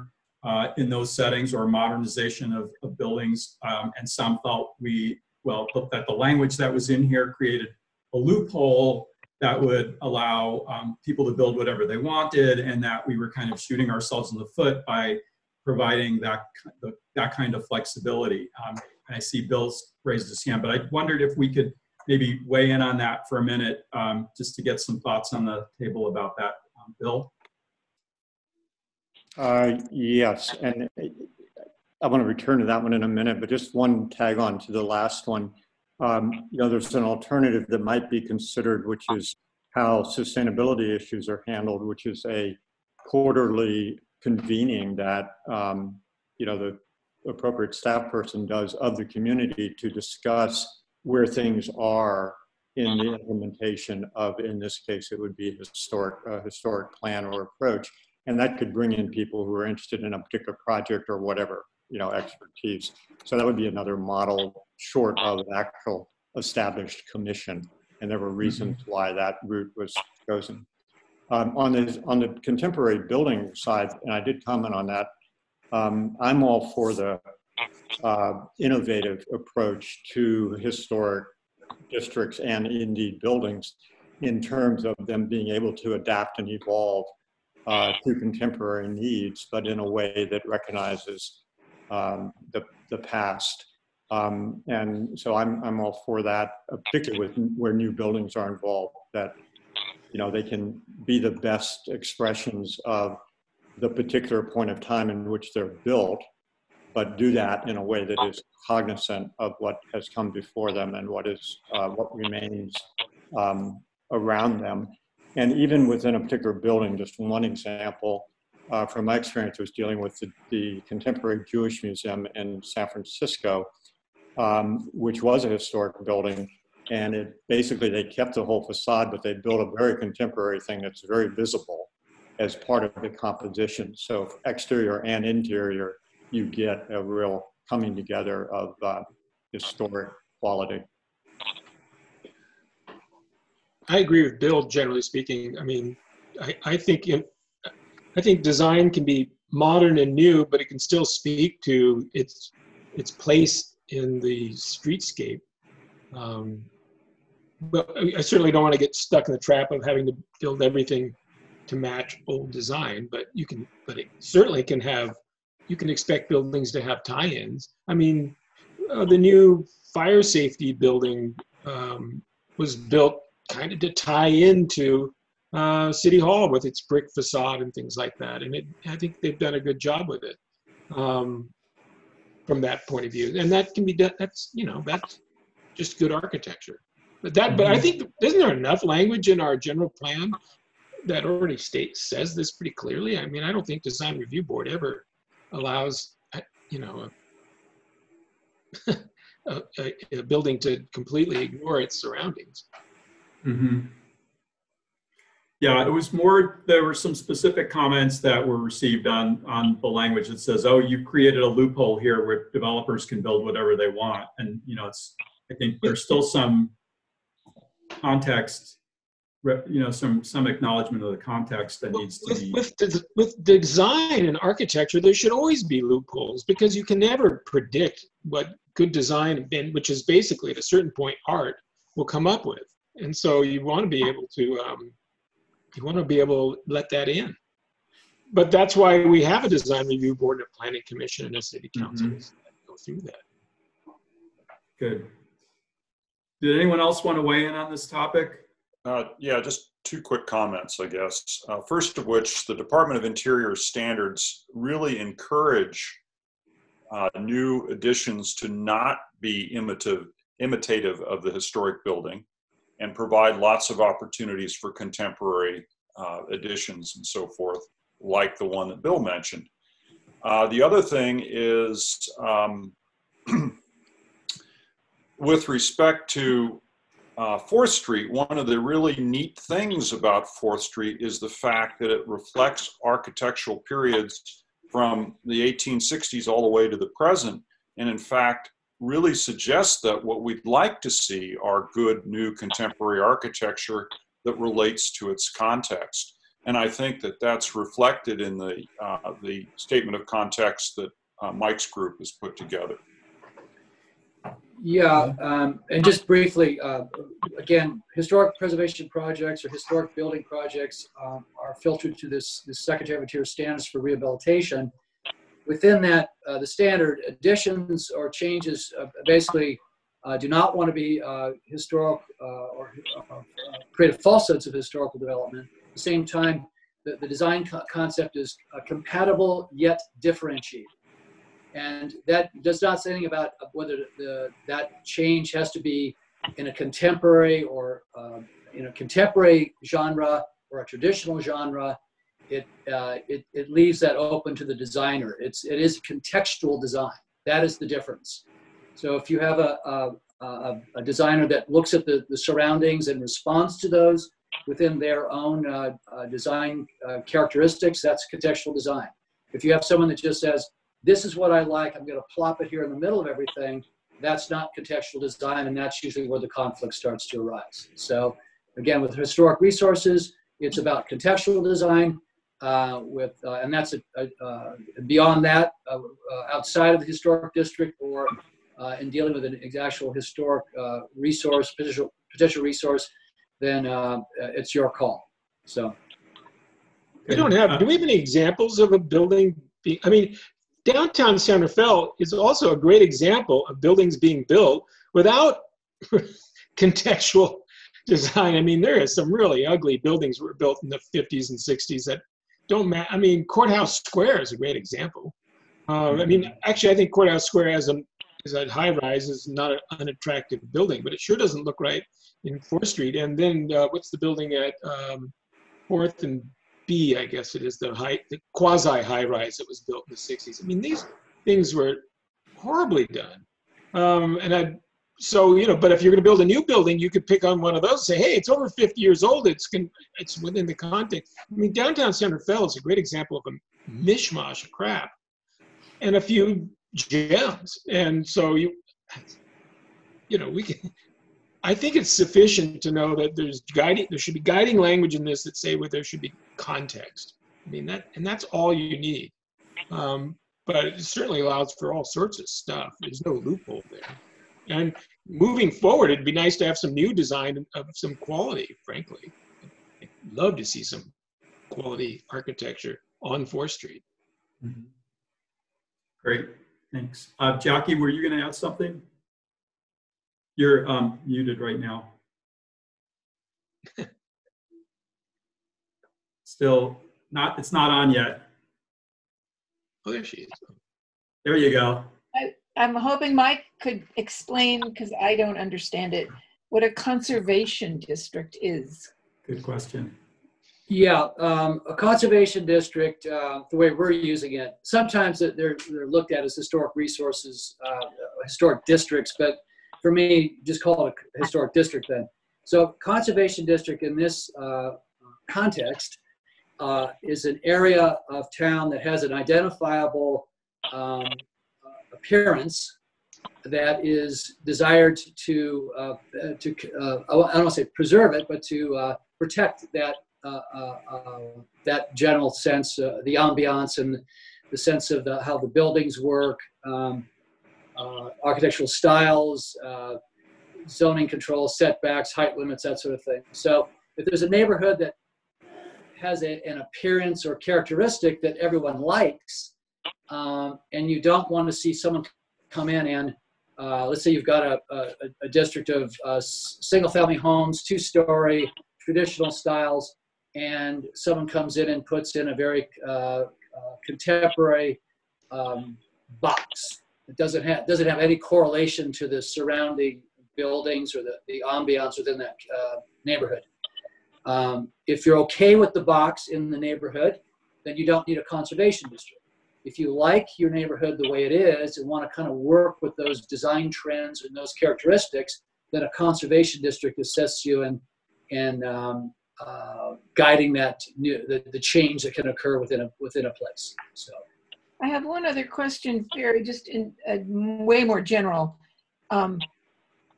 uh, in those settings or modernization of, of buildings. Um, and some felt we, well, that the language that was in here created a loophole that would allow um, people to build whatever they wanted, and that we were kind of shooting ourselves in the foot by providing that, that kind of flexibility. Um, and I see Bill's raised his hand, but I wondered if we could maybe weigh in on that for a minute, um, just to get some thoughts on the table about that. Um, Bill? Uh, yes, and I want to return to that one in a minute, but just one tag on to the last one. Um, you know, there's an alternative that might be considered, which is how sustainability issues are handled, which is a quarterly convening that, um, you know, the appropriate staff person does of the community to discuss where things are in the implementation of, in this case, it would be a historic, uh, historic plan or approach. And that could bring in people who are interested in a particular project or whatever, you know, expertise. So that would be another model short of an actual established commission. And there were reasons why that route was chosen. Um, on, the, on the contemporary building side, and I did comment on that, um, I'm all for the uh, innovative approach to historic districts and indeed buildings in terms of them being able to adapt and evolve uh, to contemporary needs, but in a way that recognizes um, the, the past. Um, and so I'm, I'm all for that, particularly with where new buildings are involved, that, you know, they can be the best expressions of the particular point of time in which they're built, but do that in a way that is cognizant of what has come before them and what is uh, what remains um, around them. And even within a particular building, just one example uh, from my experience was dealing with the, the Contemporary Jewish Museum in San Francisco, um, which was a historic building. And it basically, they kept the whole facade, but they built a very contemporary thing that's very visible as part of the composition. So exterior and interior, you get a real coming together of uh, historic quality. I agree with Bill, generally speaking. I mean, I, I think in, I think design can be modern and new, but it can still speak to its its place in the streetscape. Um, but I certainly don't want to get stuck in the trap of having to build everything to match old design. But you can, but it certainly can have. You can expect buildings to have tie-ins. I mean, uh, the new fire safety building um, was built kind of to tie into uh, City Hall with its brick facade and things like that. And it, I think they've done a good job with it um, from that point of view. And that can be done, that's, you know, that's just good architecture. But that, mm-hmm. but I think, isn't there enough language in our general plan that already states, says this pretty clearly? I mean, I don't think Design Review Board ever allows, you know, a, a, a building to completely ignore its surroundings. Mm-hmm. Yeah, it was more, there were some specific comments that were received on, on the language that says, oh, you've created a loophole here where developers can build whatever they want. And, you know, it's, I think there's still some context, you know, some some acknowledgement of the context that needs to with, be. With, the, with design and architecture, there should always be loopholes because you can never predict what good design, and which is basically at a certain point art, will come up with. And so you want to be able to, um, you want to be able to let that in. But that's why we have a design review board, and a planning commission, and a city council mm-hmm. that go through that. Good. Did anyone else want to weigh in on this topic? Uh, yeah, just two quick comments, I guess. Uh, first of which, the Department of Interior standards really encourage uh, new additions to not be imitative, imitative of the historic building and provide lots of opportunities for contemporary uh, additions and so forth, like the one that Bill mentioned. Uh, the other thing is, um, with respect to Uh, fourth Street, one of the really neat things about fourth Street is the fact that it reflects architectural periods from the eighteen sixties all the way to the present, and in fact really suggests that what we'd like to see are good new contemporary architecture that relates to its context. And I think that that's reflected in the, uh, the statement of context that uh, Mike's group has put together. Yeah, um, and just briefly, uh, again, historic preservation projects or historic building projects um, are filtered to this, this Secretary of Interior standards for rehabilitation. Within that, uh, the standard additions or changes uh, basically uh, do not want to be uh, historic uh, or uh, create a false sense of historical development. At the same time, the, the design co concept is uh, compatible yet differentiated. And that does not say anything about whether the, that change has to be in a contemporary or uh, in a contemporary genre or a traditional genre. It, uh, it, it leaves that open to the designer. It's, it is contextual design. That is the difference. So if you have a, a, a, a designer that looks at the, the surroundings and responds to those within their own uh, uh, design uh, characteristics, that's contextual design. If you have someone that just says, this is what I like, I'm going to plop it here in the middle of everything, that's not contextual design, and that's usually where the conflict starts to arise. So again, with historic resources, it's about contextual design, uh, with, uh, and that's a, a, uh, beyond that, uh, uh, outside of the historic district or uh, in dealing with an actual historic uh, resource, potential, potential resource, then uh, it's your call. So. We don't have, do we have any examples of a building being, I mean, downtown Santa Fe is also a great example of buildings being built without contextual design. I mean, there is some really ugly buildings were built in the fifties and sixties that don't matter. I mean, Courthouse Square is a great example. Uh, I mean, actually, I think Courthouse Square as a, as a high rise is not an unattractive building, but it sure doesn't look right in fourth Street. And then uh, what's the building at um, fourth and B, I guess it is, the high, the quasi high rise that was built in the sixties. I mean, these things were horribly done. Um, and I, so, you know, but if you're going to build a new building, you could pick on one of those and say, hey, it's over fifty years old. It's, it's within the context. I mean, downtown Santa Fe is a great example of a mishmash of crap and a few gems. And so you, you know, we can, I think it's sufficient to know that there's guiding, there should be guiding language in this that say where there should be context. I mean, that, and that's all you need. Um, but it certainly allows for all sorts of stuff. There's no loophole there. And moving forward, it'd be nice to have some new design of some quality, frankly. I'd love to see some quality architecture on fourth Street. Mm-hmm. Great, thanks. Uh, Jackie, were you going to add something? You're um, muted right now. Still not, it's not on yet. Oh, there she is. There you go. I, I'm hoping Mike could explain, because I don't understand it, what a conservation district is. Good question. Yeah, um, a conservation district, uh, the way we're using it, sometimes they're, they're looked at as historic resources, uh, historic districts, but for me, just call it a historic district then. So conservation district in this uh, context uh, is an area of town that has an identifiable um, appearance that is desired to, uh, to uh, I don't want to say preserve it, but to uh, protect that, uh, uh, uh, that general sense, uh, the ambiance and the sense of the, how the buildings work, um, Uh, architectural styles, uh, zoning control, setbacks, height limits, that sort of thing. So if there's a neighborhood that has a, an appearance or characteristic that everyone likes, um, and you don't want to see someone come in and, uh, let's say you've got a, a, a district of uh, single-family homes, two-story, traditional styles, and someone comes in and puts in a very uh, uh, contemporary um, box. It doesn't have doesn't have any correlation to the surrounding buildings or the, the ambiance within that uh, neighborhood. Um, if you're okay with the box in the neighborhood, then you don't need a conservation district. If you like your neighborhood the way it is and want to kind of work with those design trends and those characteristics, then a conservation district assists you in, in um, uh, guiding that new, the, the change that can occur within a, within a place. So. I have one other question, Barry, just in uh, way more general. Um,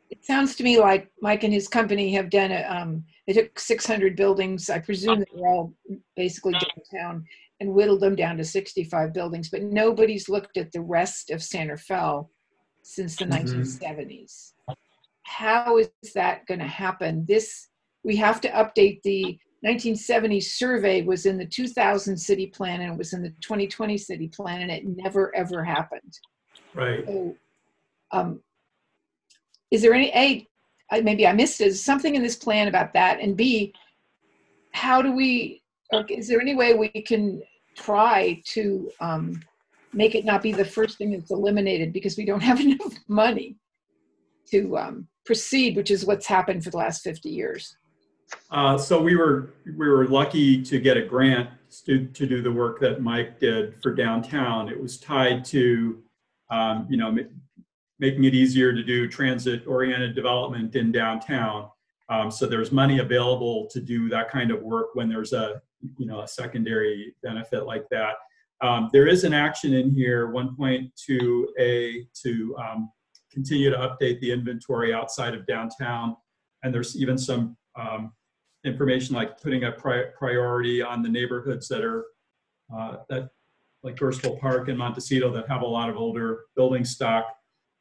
it sounds to me like Mike and his company have done a, um, they took six hundred buildings, I presume that they're all basically downtown, and whittled them down to sixty-five buildings, but nobody's looked at the rest of Santa Fe since the Mhm. nineteen seventies. How is that going to happen? This, we have to update the nineteen seventies survey was in the two thousand city plan and it was in the twenty twenty city plan, and it never ever happened. Right. So, um, is there any, A, I- maybe I missed it, is something in this plan about that? And B, how do we, or is there any way we can try to um, make it not be the first thing that's eliminated because we don't have enough money to um, proceed, which is what's happened for the last fifty years? Uh, so we were we were lucky to get a grant to, to do the work that Mike did for downtown. It was tied to, um, you know, ma- making it easier to do transit-oriented development in downtown. Um, so there's money available to do that kind of work when there's a, you know, a secondary benefit like that. Um, there is an action in here, one point two A, to um, continue to update the inventory outside of downtown. And there's even some um, information like putting a pri- priority on the neighborhoods that are, uh, that like Gerstle Park and Montecito that have a lot of older building stock.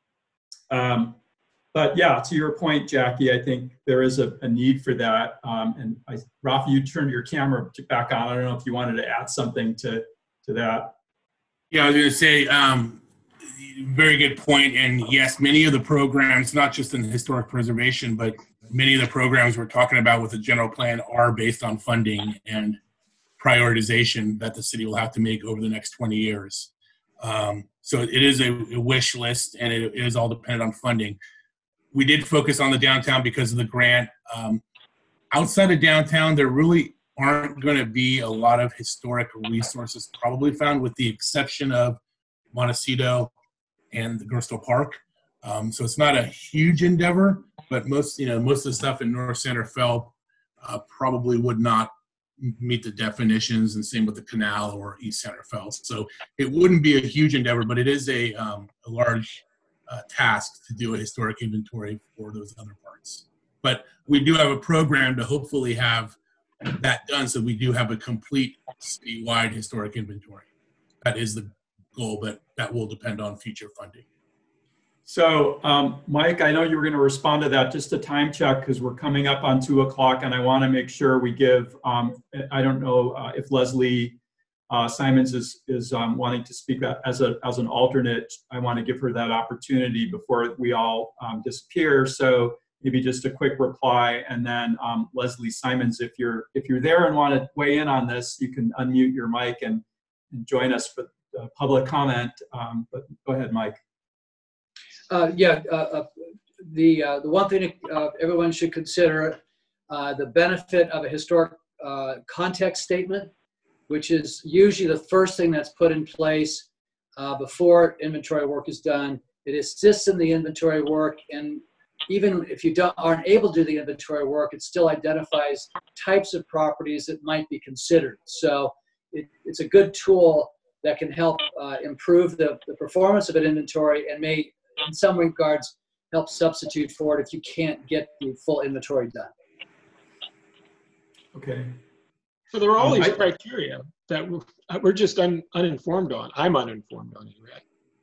Um, but yeah, to your point, Jackie, I think there is a, a need for that. Um, and I, Rafa, you turned your camera back on. I don't know if you wanted to add something to, to that. Yeah, I was going to say, um, very good point. And yes, many of the programs, not just in historic preservation, but many of the programs we're talking about with the general plan are based on funding and prioritization that the city will have to make over the next twenty years. Um, so it is a, a wish list, and it, it is all dependent on funding. We did focus on the downtown because of the grant. Um, outside of downtown, there really aren't going to be a lot of historic resources probably found, with the exception of Montecito and the Gerstle Park. Um, so it's not a huge endeavor, but most, you know, most of the stuff in North Santa Fe uh, probably would not meet the definitions, and same with the canal or East Santa Fe. So it wouldn't be a huge endeavor, but it is a, um, a large uh, task to do a historic inventory for those other parts. But we do have a program to hopefully have that done, so we do have a complete citywide historic inventory. That is the goal, but that will depend on future funding. So, um, Mike, I know you were going to respond to that. Just a time check, because we're coming up on two o'clock, and I want to make sure we give. Um, I don't know uh, if Leslie uh, Simons is is um, wanting to speak as a as an alternate. I want to give her that opportunity before we all um, disappear. So maybe just a quick reply, and then um, Leslie Simons, if you're if you're there and want to weigh in on this, you can unmute your mic and, and join us for uh, public comment. Um, but go ahead, Mike. Uh, yeah, uh, uh, the uh, the one thing uh, everyone should consider, uh, the benefit of a historic uh, context statement, which is usually the first thing that's put in place uh, before inventory work is done. It assists in the inventory work, and even if you don't aren't able to do the inventory work, it still identifies types of properties that might be considered. So it, it's a good tool that can help uh, improve the, the performance of an inventory, and may, in some regards, help substitute for it if you can't get the full inventory done. Okay. So there are all Um, these I- criteria that we're, we're just un, uninformed on. I'm uninformed on anyway.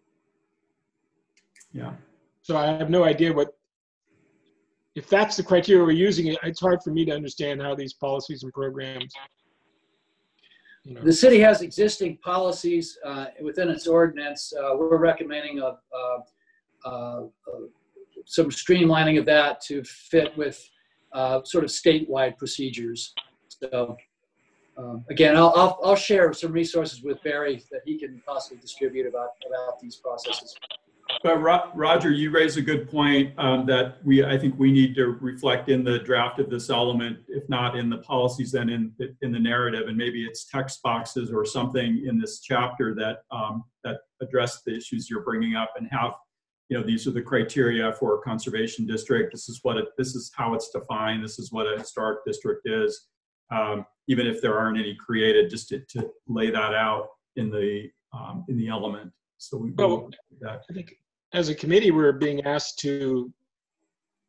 Yeah. So I have no idea what, if that's the criteria we're using, it, it's hard for me to understand how these policies and programs, you know. The city has existing policies uh, within its ordinance. Uh, we're recommending a, a, a, a, some streamlining of that to fit with uh, sort of statewide procedures. So um, again, I'll, I'll, I'll share some resources with Barry that he can possibly distribute about, about these processes. But Ro- Roger, you raise a good point um, that we, I think we need to reflect in the draft of this element, if not in the policies, then in in the narrative, and maybe it's text boxes or something in this chapter that um, that address the issues you're bringing up, and have, you know, these are the criteria for a conservation district. This is what it, this is how it's defined. This is what a historic district is. Um, even if there aren't any created, just to, to lay that out in the um, in the element. So we Well, that. I think as a committee, we're being asked to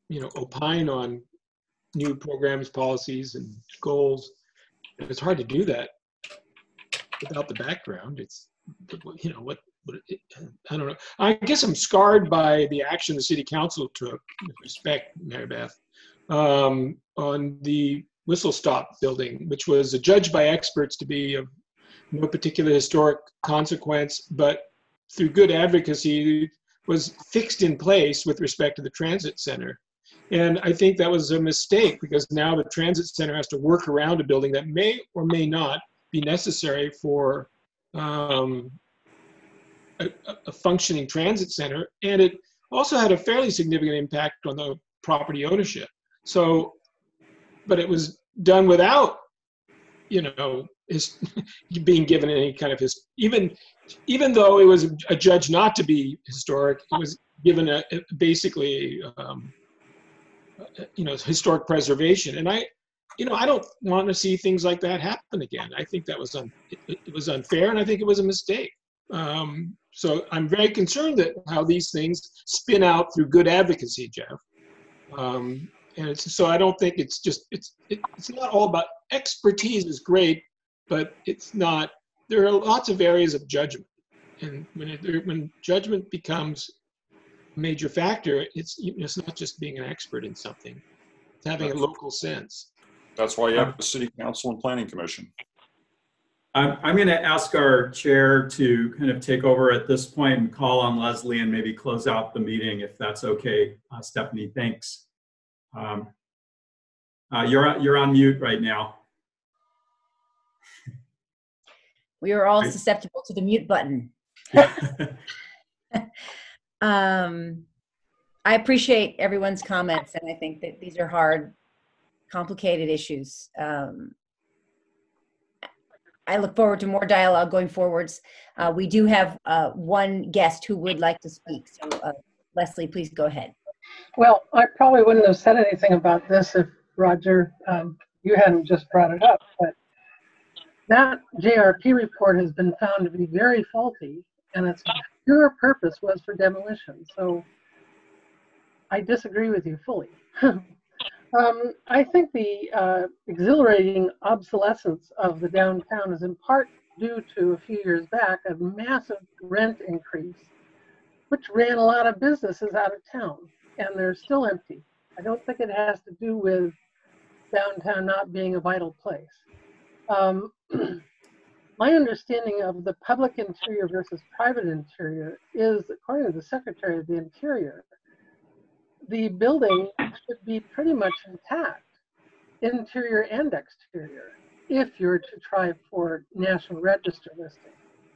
you know, opine on new programs, policies, and goals. And it's hard to do that without the background. It's, you know, what, what it, I don't know. I guess I'm scarred by the action the city council took, with respect, Mary Beth, um, on the Whistle Stop building, which was judged by experts to be of no particular historic consequence, but through good advocacy was fixed in place with respect to the transit center. And I think that was a mistake, because now the transit center has to work around a building that may or may not be necessary for um, a, a functioning transit center. And it also had a fairly significant impact on the property ownership. So, but it was done without, you know, his, being given any kind of his, even, even though it was a judge not to be historic, it was given a, a basically, um, you know, historic preservation. And I, you know, I don't want to see things like that happen again. I think that was un, it, it was unfair, and I think it was a mistake. Um, so I'm very concerned that how these things spin out through good advocacy, Jeff. Um, and it's, so I don't think it's just, it's, it, it's not all about expertise is great, but it's not, there are lots of areas of judgment. And when, it, when judgment becomes a major factor, it's, it's not just being an expert in something, it's having a local sense. That's why you have the City Council and Planning Commission. I'm, I'm going to ask our chair to kind of take over at this point and call on Leslie and maybe close out the meeting, if that's okay. Uh, Stephanie, thanks. Um, uh, you're, you're on mute right now. We are all susceptible to the mute button. um, I appreciate everyone's comments, and I think that these are hard, complicated issues. Um, I look forward to more dialogue going forwards. Uh, we do have uh, one guest who would like to speak. So uh, Leslie, please go ahead. Well, I probably wouldn't have said anything about this if, Roger, um, you hadn't just brought it up, but that J R P report has been found to be very faulty, and its pure purpose was for demolition. So I disagree with you fully. Um, I think the uh, exhilarating obsolescence of the downtown is in part due to, a few years back, a massive rent increase, which ran a lot of businesses out of town, and they're still empty. I don't think it has to do with downtown not being a vital place. Um, my understanding of the public interior versus private interior is, according to the Secretary of the Interior, the building should be pretty much intact, interior and exterior, if you're to try for National Register listing.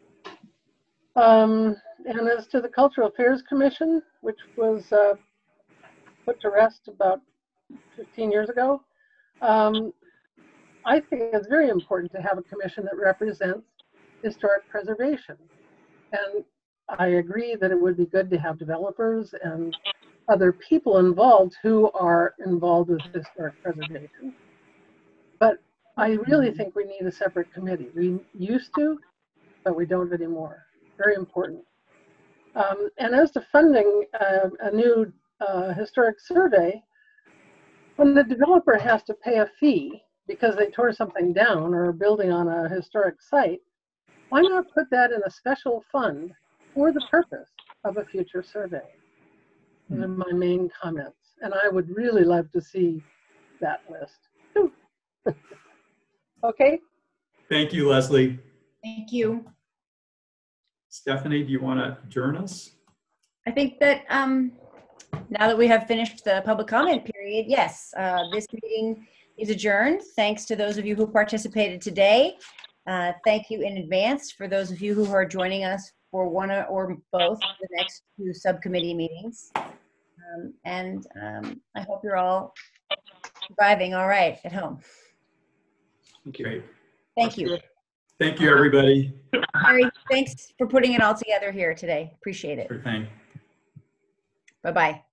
Um, and as to the Cultural Affairs Commission, which was uh, put to rest about fifteen years ago, um, I think it's very important to have a commission that represents historic preservation. And I agree that it would be good to have developers and other people involved who are involved with historic preservation. But I really think we need a separate committee. We used to, but we don't anymore. Very important. Um, and as to funding uh, a new uh, historic survey, when the developer has to pay a fee because they tore something down or are building on a historic site, why not put that in a special fund for the purpose of a future survey? Those are my main comments, and I would really love to see that list. Okay. Thank you, Leslie. Thank you. Stephanie, do you want to adjourn us? I think that um, now that we have finished the public comment period, yes, uh, this meeting is adjourned. Thanks to those of you who participated today. Uh, thank you in advance for those of you who are joining us for one or both of the next two subcommittee meetings. Um, and um, I hope you're all surviving all right at home. Thank you. Great. Thank you. Thank you, everybody. Harry, thanks for putting it all together here today. Appreciate it. Sure thing. Bye-bye.